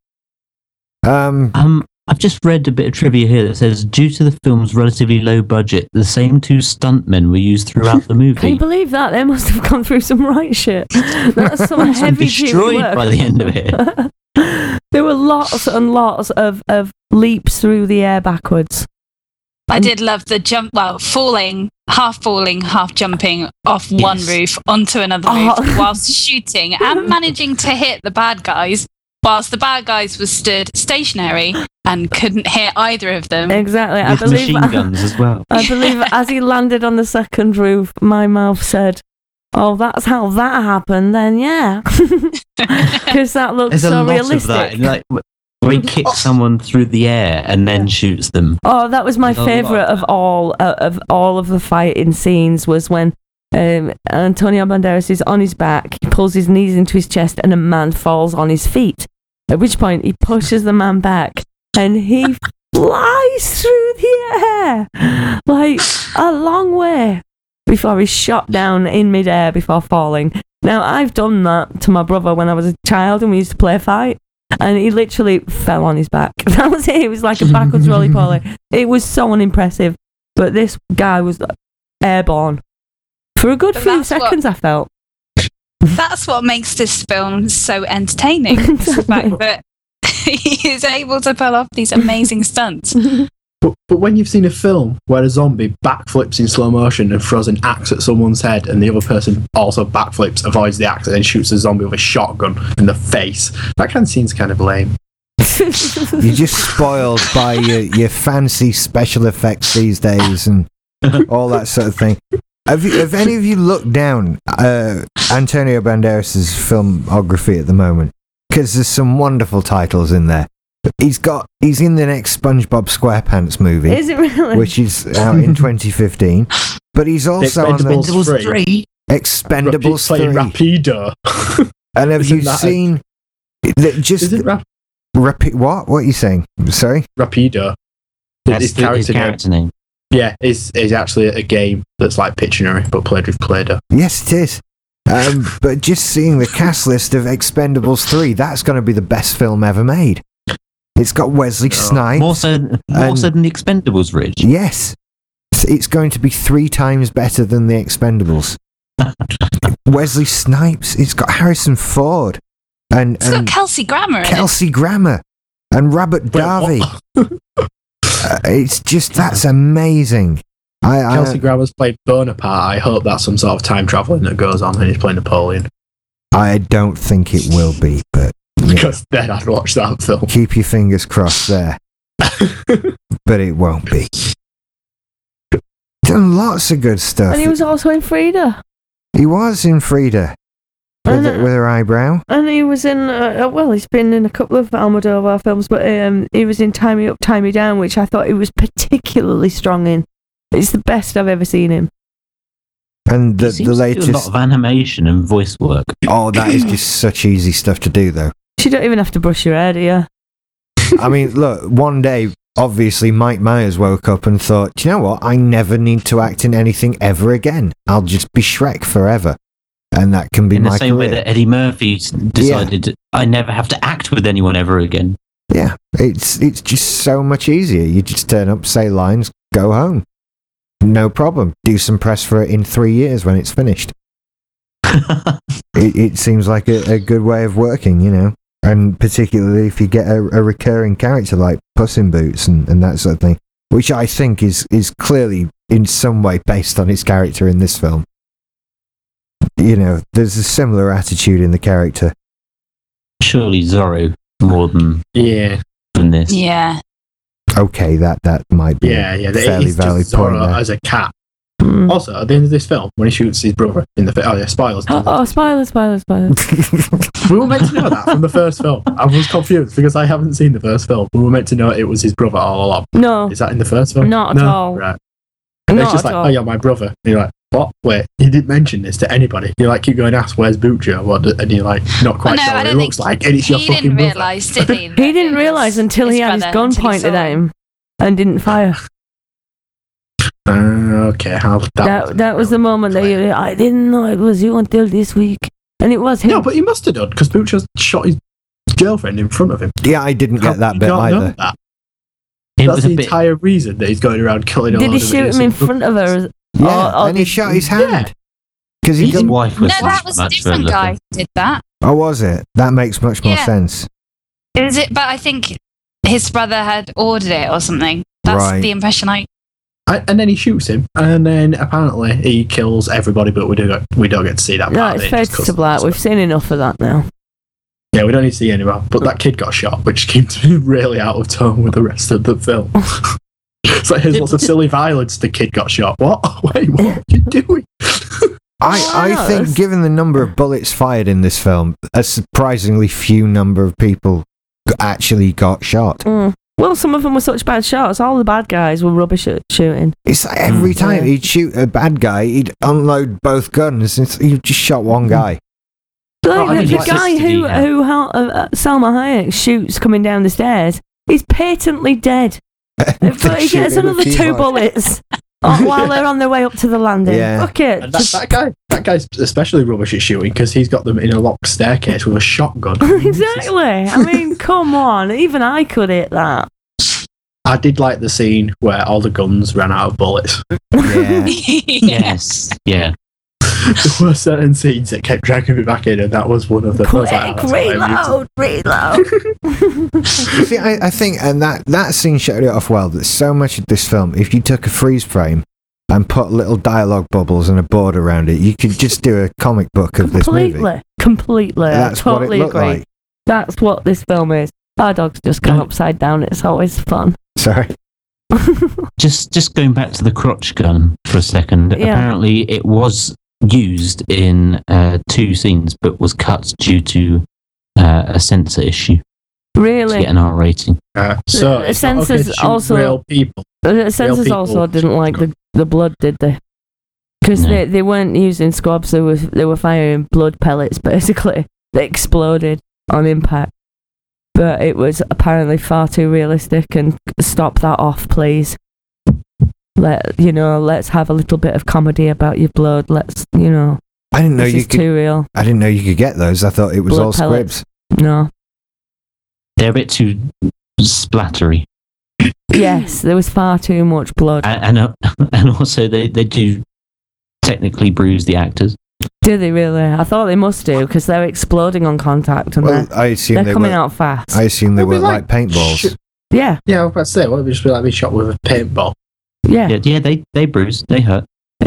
Um, Um, I've just read a bit of trivia here that says, due to the film's relatively low budget, the same two stuntmen were used throughout the Can you movie. believe that? They must have gone through some right shit. That's some And heavy destroyed duty work. by the end of it. There were lots and lots of, of leaps through the air backwards. I did love the jump, well, falling, half falling, half jumping off Yes. one roof onto another Oh. roof whilst shooting and managing to hit the bad guys whilst the bad guys were stood stationary and couldn't hit either of them. Exactly. I With believe. machine guns as well. I believe as he landed on the second roof, my mouth said, "Oh, that's how that happened." Then, yeah, because that looks There's a so lot realistic. of that. Like, where he kicks someone through the air and then shoots them. Oh, that was my There's a favourite lot of all uh, of all of the fighting scenes was when um, Antonio Banderas is on his back, he pulls his knees into his chest, and a man falls on his feet. At which point he pushes the man back, and he flies through the air like a long way before he's shot down in midair before falling. Now, I've done that to my brother when I was a child and we used to play fight. And he literally fell on his back. That was it. It was like a backwards roly-poly. It was so unimpressive. But this guy was airborne. For a good But few that's what- seconds, I felt. That's what makes this film so entertaining. It's the fact that he is able to pull off these amazing stunts. But, but when you've seen a film where a zombie backflips in slow motion and throws an axe at someone's head, and the other person also backflips, avoids the axe, and then shoots a zombie with a shotgun in the face, that kind of seems kind of lame. you're just spoiled by your, your fancy special effects these days and all that sort of thing. Have, you, have any of you looked down uh, Antonio Banderas' filmography at the moment? Because there's some wonderful titles in there. He's got he's in the next SpongeBob SquarePants movie, Is it really? which is out in twenty fifteen. But he's also on the Expendables Expendables three. three. Expendables Playing three. Rapido. And have Isn't you that a- seen the, just Is it Rap- repeat what? What are you saying? Sorry. Rapido? That's His the- his character name. character name. Yeah, is is actually a game that's like Pictionary, but played with Play-Doh. Yes, it is. Um, but just seeing the cast list of Expendables three, that's going to be the best film ever made. It's got Wesley Snipes. More so, more And- so than the Expendables, Rich. Yes. It's- It's going to be three times better than the Expendables. Wesley Snipes. It's got Harrison Ford and, It's got and Kelsey Grammer in it. Kelsey Grammer and Robert Wait, Darby. what? Uh, it's just, that's amazing. I, I, Kelsey Grammer's played Bonaparte. I hope that's some sort of time traveling that goes on and he's playing Napoleon. I don't think it will be, but yeah, Because then I'd watch that film. keep your fingers crossed there. But it won't be. Done lots of good stuff. And he was also in Frida. He was in Frida with, And, uh, with her eyebrow. And he was in, uh, well, he's been in a couple of Almodovar films, but um, he was in Tie Me Up, Tie Me Down, which I thought he was particularly strong in. It's the best I've ever seen him. And the, He seems the to do a lot latest. of animation and voice work. Oh, that is just such easy stuff to do, though. You don't even have to brush your hair, do you? I mean, look, one day, obviously, Mike Myers woke up and thought, "Do you know what? I never need to act in anything ever again. I'll just be Shrek forever." And that can be In the my same way career. that Eddie Murphy s- decided, I never have to act with anyone ever again. Yeah, it's it's just so much easier. You just turn up, say lines, go home. No problem. Do some press for it in three years when it's finished. It, it seems like a, a good way of working, you know. And particularly if you get a, a recurring character like Puss in Boots and, and that sort of thing, which I think is, is clearly in some way based on his character in this film. You know, there's a similar attitude in the character. Surely Zorro more than, Yeah, than this. Yeah. Okay, that, that might be yeah, yeah. a fairly He's valid just point Zorro there. as a cat. Mm. Also, at the end of this film, when he shoots his brother in the fi- oh yeah, spoilers. Oh, oh, spoilers, spoilers, spoilers. We were meant to know that from the first film. I was confused because I haven't seen the first film. We were meant to know it was his brother all along. No, Is that in the first film? Not at No? all. Right. not it's just at like, all. oh yeah, my brother. And you're like, what? Wait, he didn't mention this to anybody. You like keep going, ask where's Butcher? What? do- And you're like, not quite no, sure I what don't he think looks like, and it's your He fucking didn't brother. realise, did he? that He didn't it was realise until he had his brother gun until he pointed saw at him and didn't fire. Uh, okay, I'll, that, That that was the moment that you, I didn't know it was you until this week, and it was him. No, but he must have done because Booch just shot his girlfriend in front of him. Yeah, I didn't get that You bit can't know either. that. It That's was the a bit. entire reason that he's going around killing. a Did load he of shoot him innocent in front of her? Yeah, Or- or and he did- shot his hand. Because he His didn't. wife No, was that was a much different further. guy who did that. Oh, was it? That makes much more Yeah. sense. Is it? But I think his brother had ordered it or something. That's Right. the impression I. And, and then he shoots him, and then apparently he kills everybody, but we do get, we don't get to see that No, part. it's of it, fair just to 'cause- say black. We've seen enough of that now. Yeah, we don't need to see any more. But that kid got shot, which came to be really out of tone with the rest of the film. It's like here's lots of silly violence. The kid got shot. What? Wait, what are you doing? I, Oh, I I know, think, that's- given the number of bullets fired in this film, a surprisingly few number of people g- actually got shot. Mm. Well, some of them were such bad shots. All the bad guys were rubbish at shooting. It's like every Mm. time Yeah. he'd shoot a bad guy, he'd unload both guns. And he just shot one guy. Like, I the, think the it's guy just to who be, uh, who hel- uh, uh, Salma Hayek shoots coming down the stairs is patently dead. But he Shoot gets him a another few two more- bullets uh, while they're on their way up to the landing. Yeah. Fuck it. And that, Just- that guy, that guy's especially rubbish at shooting because he's got them in a locked staircase with a shotgun. exactly. I mean, come on. Even I could hit that. I did like the scene where all the guns ran out of bullets. Yeah. Yes. Yeah. There were certain scenes that kept dragging me back in, and that was one of them. I was like, Quick, oh, that's what I reload, reload. See, I, I think, and that, that scene showed it off well, that so much of this film, if you took a freeze frame and put little dialogue bubbles and a board around it, you could just do a comic book of this movie. completely. Completely. That's I totally what it looked agree. like. That's what this film is. Our dog's just gone No. upside down. It's always fun. Sorry. Just just going back to the crotch gun for a second. Yeah. Apparently, it was used in uh, two scenes, but was cut due to uh, a censor issue to Really? get an R rating. Uh, so The it's not okay censors to shoot also- real people. The censors people- also didn't like the, the blood, did they? Because No. they, they weren't using squabs, they were, they were firing blood pellets, basically. They exploded on impact. But it was apparently far too realistic, and stop that off, please. Let you know, let's have a little bit of comedy about your blood. Let's, you know, I didn't know this you is could. too real. I didn't know you could get those. I thought it was Blood all pellets. scripts. No. They're a bit too splattery, Yes, there was far too much blood. and and, uh, and also they, they do technically bruise the actors. Do they really? I thought they must do, because they're exploding on contact, and Well, they're, I assume they're they coming were. out fast. I assume they Well, we were like, like- paintballs. Shit. yeah, Yeah, I was about to say, what would it just be like being shot with a paintball? yeah. Yeah, yeah, they they bruise, they hurt.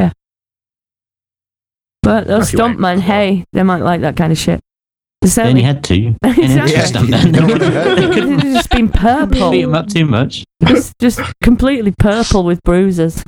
But those If you ain't- stuntmen, hey, they might like that kind of shit. They They only certainly had two. They only had two Exactly. stuntmen. You don't wanna hurt They them. couldn't They've just been beat purple. them up too much. Just, just completely purple with bruises.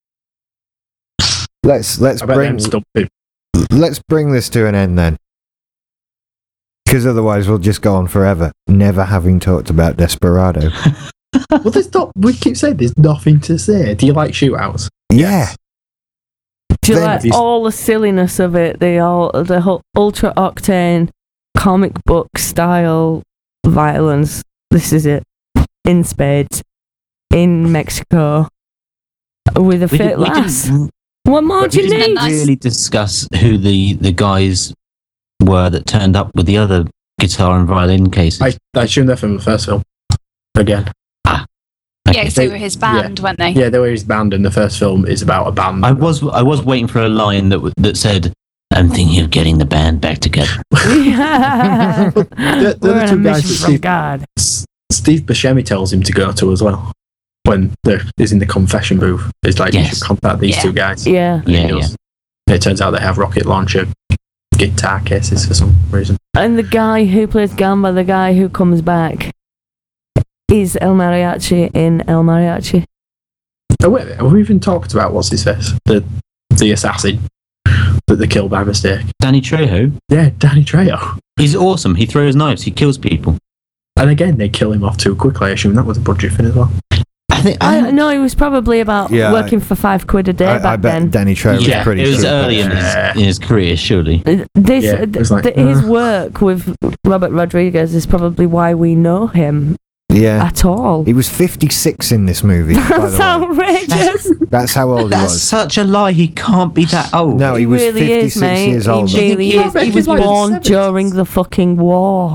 Let's let's I bet bring them stump him. let's bring this to an end then, because otherwise we'll just go on forever, never having talked about Desperado. Well, there's not. We keep saying there's nothing to say. Do you like shootouts? Yeah, Do you Then like these- all the silliness of it? The all the whole ultra octane comic book style violence. This is it in spades in Mexico with a We, fit did, we lass. didn't What more do we you didn't need? Nice. really discuss who the, the guys were that turned up with the other guitar and violin cases. I, I assume they're from the first film. Again. Okay. Yeah, 'cause they They- were his band, weren't they? Yeah, they were his band, and the first film is about a band. I was I was waiting for a line that w- that said, "I'm thinking of getting the band back together." Yeah. the We're on a two guys mission that from Steve- God. S- Steve Buscemi tells him to go to as well. When they're, he's in the confession booth, it's like, you Yes. should contact these Yeah. two guys. Yeah. And he Yeah, does. It turns out they have rocket launcher guitar cases for some reason. And the guy who plays Gamba, the guy who comes back, is El Mariachi in El Mariachi. Oh, wait, have we even talked about what's his face? The the assassin that they killed by mistake. Danny Trejo, Yeah, Danny Trejo. he's awesome. He throws knives. He kills people. And again, they kill him off too quickly. I assume that was a budget thing as well. I think I know he was probably about Yeah, working for five quid a day I, back I bet then. Danny Trejo yeah, was pretty it was cheap. early in his, Yeah. in his career, surely. Uh, This Yeah, it was like, th- his uh. work with Robert Rodriguez is probably why we know him Yeah. at all. He was fifty-six in this movie. by That's the way. outrageous. That's how old he That's was. such a lie. He can't be that old. No, he He was really is, fifty-six mate. years old. He really Yeah, is. but He he's was like in the born seventies. during the fucking war.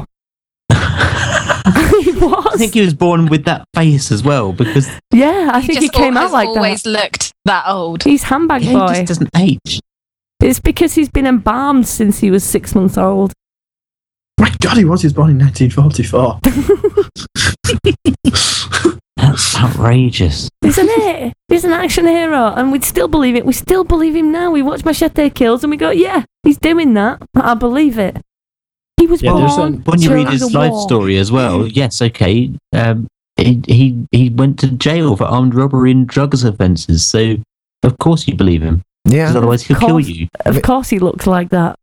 He was. I think he was born with that face as well because Yeah, I He think he just came al- out has like always that. looked that old. He's handbag yeah, he boy. just doesn't age. It's because he's been embalmed since he was six months old. My God, he was. He was born in nineteen forty-four. That's outrageous. Isn't it? He's an action hero, and we'd still believe it. We still believe him now. We watch Machete Kills, and we go, yeah, he's doing that. I believe it. He was Yeah, there's born a- When you read during his the life war. story as well, yes, okay. Um, he, he he went to jail for armed robbery and drugs offences, so of course you believe him, Yeah. because otherwise he'll kill course. you. Of course, he looks like that.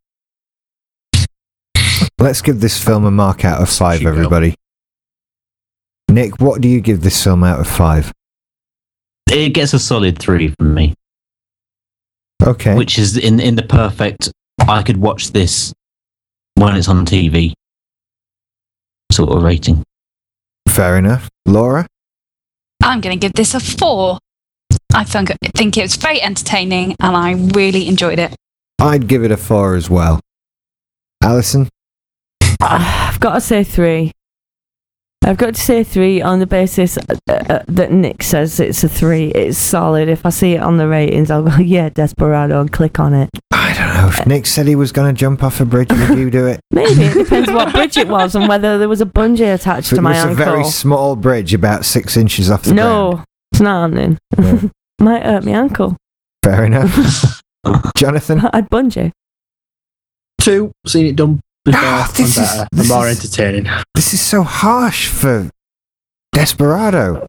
Let's give this film a mark out of five, She will. everybody. Nick, what do you give this film out of five? It gets a solid three from me, Okay. which is in in the perfect. I could watch this when it's on T V sort of rating. Fair enough. Laura? I'm going to give this a four. I think, I think it was very entertaining and I really enjoyed it. I'd give it a four as well. Alison? I've got to say three. I've got to say three on the basis uh, uh, that Nick says it's a three. It's solid. If I see it on the ratings, I'll go, yeah, Desperado, and click on it. I don't know. If Nick said he was going to jump off a bridge, would you do it? Maybe. It depends what bridge it was and whether there was a bungee attached If to it my was a ankle. very small bridge, about six inches off the ground. No, it's not happening. No. Might hurt my ankle. Fair enough. Jonathan? I'd bungee. Two, seen it done before. Ah, and this is- better, this and more is- entertaining. This is so harsh for Desperado.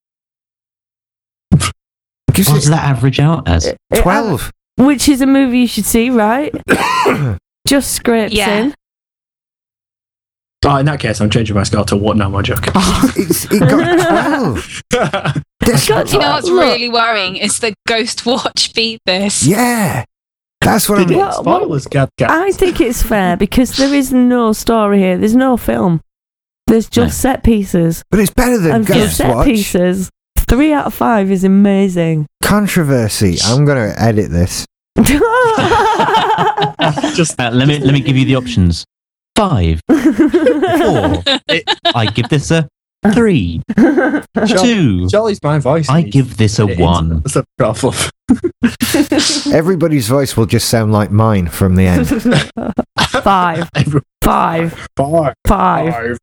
Gives What does it that average out as? It- it- twelve. Which is a movie you should see, right? Just scrapes Yeah. in. Oh, in that case, I'm changing my score to one now, my joke. It's, it got twelve. Desperado. Do you know what's Look. really worrying? Is the Ghost Watch beat this. Yeah. That's what Did I'm... it? What- what- Spoilers, God, God. I think it's fair because there is no story here. There's no film. There's just set pieces. But it's better than And for Ghost set Watch. pieces, three out of five is amazing. Controversy. I'm going to edit this. Just Uh, let me let me give you the options. Five, four. I give this a three, two. Jolly's my voice. I give this a one. That's a problem. Everybody's voice will just sound like mine from the end. Five, Every- five, Five. five.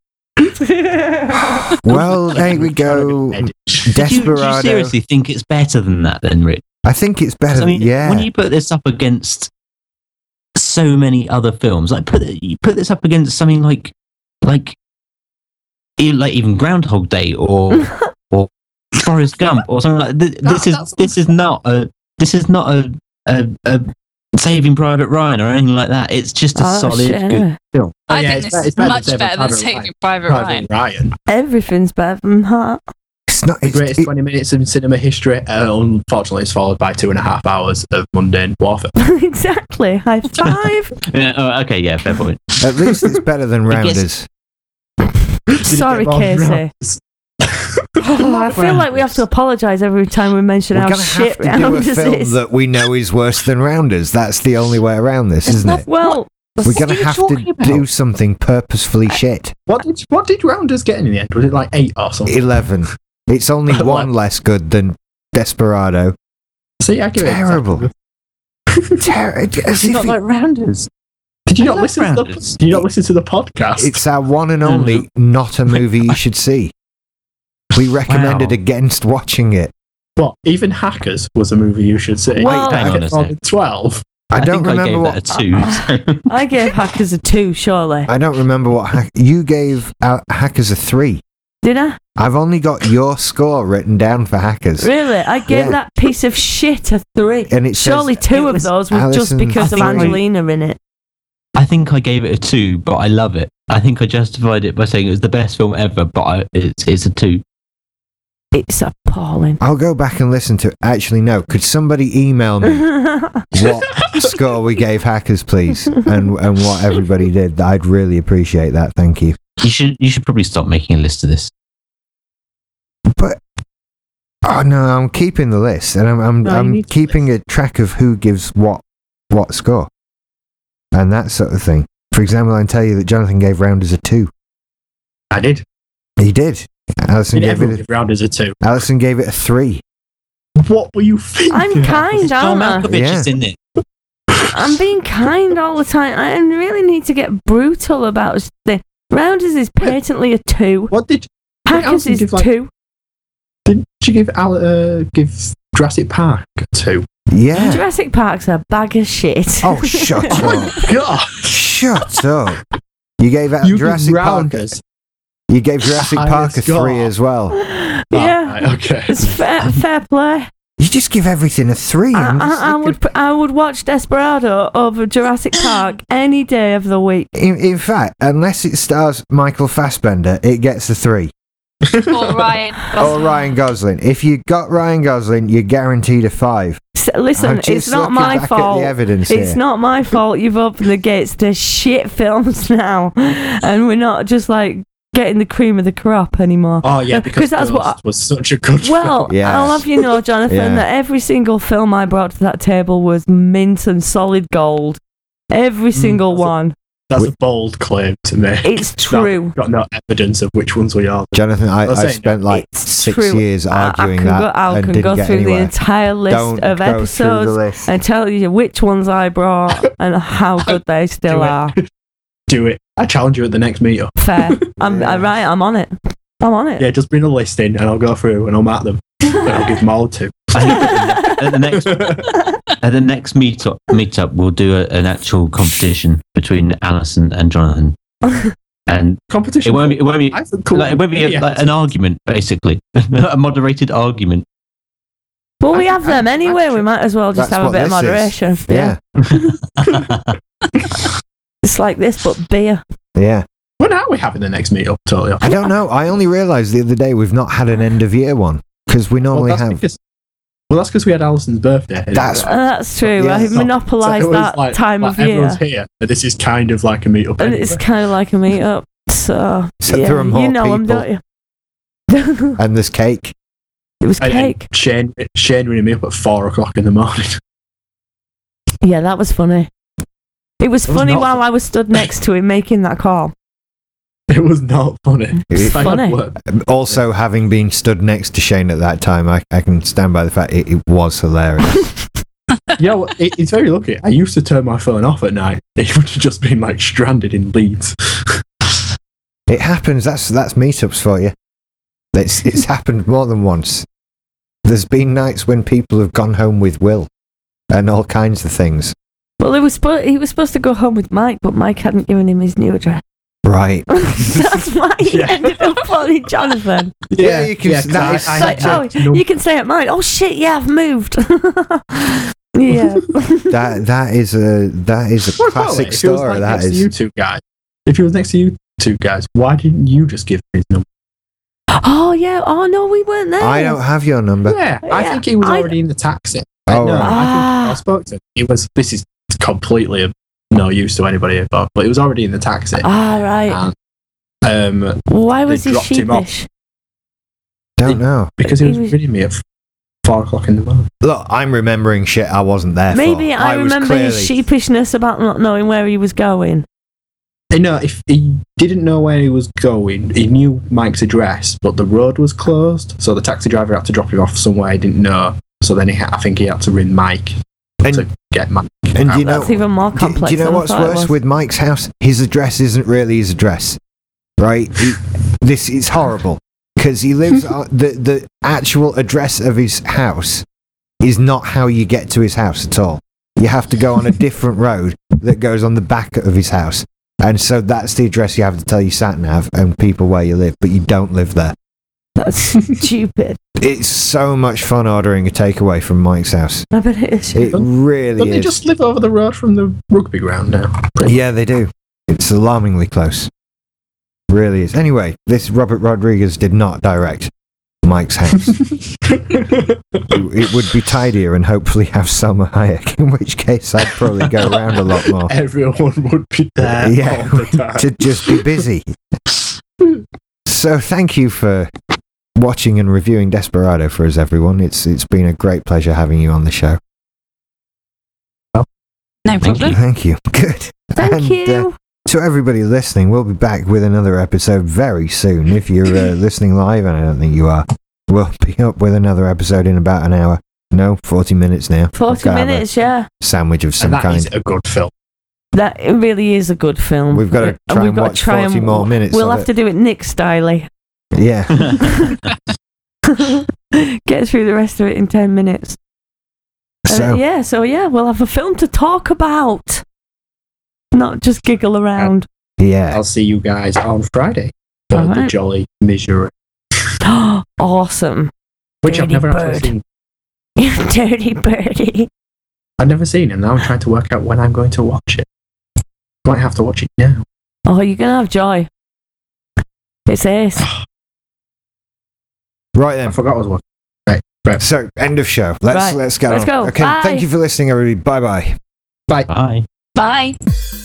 Well, there we go. Edit. Do you, do you Desperado. seriously think it's better than that, then, Rick? I think it's better. I mean, yeah. when you put this up against so many other films, like put it, you put this up against something like like e- like even Groundhog Day or or Forrest Gump or something like th- this. That- Is that's- this is not a this is not a, a, a Saving Private Ryan or anything like that. It's just a Oh, solid shit. good film. Oh, I yeah, think it's this be- it's is better much than better than Private Saving Ryan. Private Ryan. Private Ryan. Everything's better than that. it's not. The It's, greatest it- twenty minutes in cinema history. Uh, unfortunately, it's followed by two and a half hours of mundane warfare. Exactly. High five. Yeah, oh, okay, yeah, fair point. at least it's better than It gets- Rounders. Sorry, Did it get more Casey. Oh, I feel like we have to apologise every time we mention We're how going to have shit to do a Rounders film is. that we know is worse than Rounders. That's the only way around this, isn't it? Well, We're What going are to you have to talking about? do something purposefully shit. What did what did Rounders get in the end? Was it like eight or something? Eleven. It's only one less good than Desperado. See, I give it Terrible. Ter- as It's if not it- like Rounders. Did you I not love listen? To the, Rounders. did you not listen to the podcast? It's our one and only not a movie you should see. We recommended Wow. against watching it. What? Even Hackers was a movie you should see. Well- Hang on a It's on sec. twelve. I, don't think remember I gave what. that a two. so- I gave Hackers a two, surely. I don't remember what hack- you gave uh, Hackers a three. Did I? I've only got your score written down for Hackers. Really? I gave Yeah. that piece of shit a three. And it says- surely two it of was those was just Alison because of I think I- Angelina in it. I think I gave it a two, but I love it. I think I justified it by saying it was the best film ever, but I, it's it's a two. It's appalling. I'll go back and listen to. Actually, no. Could somebody email me what score we gave Hackers, please, and and what everybody did? I'd really appreciate that. Thank you. You should you should probably stop making a list of this. But oh no, I'm keeping the list, and I'm I'm, No, you I'm need to keeping a track of who gives what what score, and that sort of thing. For example, I can tell you that Jonathan gave Rounders a two. I did. He did. Alison Did gave everyone it. give Rounders a two? A, Alison gave it a three. What were you thinking? I'm kind, Tom aren't I? Malkovich Yeah. is in it. I'm being kind all the time. I really need to get brutal about this. Rounders is patently a two. What did Hackers Alison is give, like- two. did you give Al, uh, give Jurassic Park a two? Yeah. Jurassic Park's a bag of shit. Oh, shut up! God, Shut up! You gave out you Jurassic give Park. Rounders. You gave Jurassic Highest Park a score. three as well. yeah, Oh, right, okay. it's fair, fair play. You just give everything a three. I, I'm I, I sick would of- put- I would watch Desperado over Jurassic Park any day of the week. In, in fact, unless it stars Michael Fassbender, it gets a three. Or Ryan. Or Ryan Gosling. If you got Ryan Gosling, you're guaranteed a five. S- Listen, I'm it's just not looking my back At fault. the evidence It's here. not my fault you've opened the gates to shit films now, and we're not just like getting the cream of the crop anymore. Oh yeah, because Because that's Ghost what I- was such a good. Well, Yeah. I'll have you know, Jonathan, Yeah. that every single film I brought to that table was mint and solid gold. Every single that's a- one. That's a bold claim to make. It's No, true. got no evidence of which ones were yours. Jonathan, I, I was I saying, spent like It's six true. years I- I arguing can that go, I and can didn't go get through anywhere. the entire list Don't of go through the episodes list. and tell you which ones I brought and how good they still Do it. are. Do it. I challenge you at the next meetup. Fair. I'm Yeah. I, right. I'm on it. I'm on it. Yeah, just bring a list in and I'll go through and I'll mark them. And I'll give them all two. At the next at the next meetup, meetup, we'll do a, an actual competition between Alison and Jonathan, and Competition. it won't be it won't be I think cool. like, it won't be a, Yeah. like, an argument, basically, a moderated argument. Well, we I- have them I- anyway. actually- We might as well just That's have a what bit of this is. moderation. Yeah. It's like this, but beer. Yeah. When are we having the next meetup, totally? I don't know. I only realised the other day we've not had an end of year one because we Well, normally that's have. because, well, that's because we had Alison's birthday. That's- Uh, that's true. Yeah. I So- monopolised So it was that like- time like of year. Everyone's here, and this is kind of like a meetup. And anyway. it's kind of like a meetup. So, Except yeah, there are more you know them, people. don't you? And there's cake. It was And- and cake. Shane, Shane ringing me up at four o'clock in the morning. Yeah, that was funny. It was It was funny not while fun- I was stood next to him making that call. It was not funny. It- I had funny. work. Also, having been stood next to Shane at that time, I, I can stand by the fact it, it was hilarious. Yeah, well, it, it's very lucky. I used to turn my phone off at night. It would have just been like stranded in Leeds. It happens. That's that's meetups for you. It's it's happened more than once. There's been nights when people have gone home with Will, and all kinds of things. Well, he was, spo- he was supposed to go home with Mike, but Mike hadn't given him his new address. Right. That's why he Yeah. ended up phoning Jonathan. Yeah, you can- 'cause that is I, I Like, had oh, to, num- you can say it mine. Oh shit, yeah, I've moved. Yeah. That that is a that is a What about classic it? If he was story. like That next to is. you two guys. If he was next to you two guys, why didn't you just give him his number? Oh yeah. Oh no, we weren't there. I don't have your number. Yeah, I Yeah, think he was I- already in the taxi. Oh, no, right. I think Ah. I spoke to him. He was. This is completely of no use to anybody, but but he was already in the taxi. Ah right. And, um, Why was they he dropped him off. sheepish? Don't know. because he was He was- ringing me at four o'clock in the morning. Look, I'm remembering shit I wasn't there Maybe for. I, was remember clearly, his sheepishness about not knowing where he was going. You know, if he didn't know where he was going, he knew Mike's address, but the road was closed, so the taxi driver had to drop him off somewhere he didn't know. So then he, ha- I think he had to ring Mike And- to get Mike. and out you know- That's even more Do, complex. do you know than I what's thought it worse was. with Mike's house? His address isn't really his address, right? He, this is horrible because he lives on the the actual address of his house is not how you get to his house at all. You have to go on a different road that goes on the back of his house, and so that's the address you have to tell your sat nav and people where you live, but you don't live there. That's stupid. It's so much fun ordering a takeaway from Mike's house. I bet it is. It really Don't they is. just live over the road from the rugby ground now? Yeah, they do. It's alarmingly close. Really is. Anyway, this Robert Rodriguez did not direct Mike's house. it, it would be tidier and hopefully have Salma Hayek, in which case I'd probably go around a lot more. Everyone would be there Yeah, all the time. to just be busy. So thank you for watching and reviewing Desperado for us, everyone. It's it's been a great pleasure having you on the show. No problem. Thank you. Good. Thank And, you. Uh, to everybody listening, we'll be back with another episode very soon. If you're uh, listening live, and I don't think you are, we'll be up with another episode in about an hour. No, forty minutes now. forty Gotta have a minutes, yeah. Sandwich of some And that kind. is a good film. That it really is a good film. We've got to And try we've and got to watch try forty and- more minutes. We'll of have to do it Nick style. Yeah. Get through the rest of it in ten minutes. Uh, So, yeah, so yeah, we'll have a film to talk about. Not just giggle around. yeah. I'll see you guys on Friday for All the right. Jolly Misery, Awesome. which I've Dirty never bird. actually seen. You dirty birdie. I've never seen it. Now I'm trying to work out when I'm going to watch it. Might have to watch it now. Oh, you're going to have joy. It's Ace. Right I then. forgot I was watching. Right, right. So, end of show. Let's Right. let's get Let's on. go. Okay. Bye. Thank you for listening, everybody. Bye bye. Bye. Bye.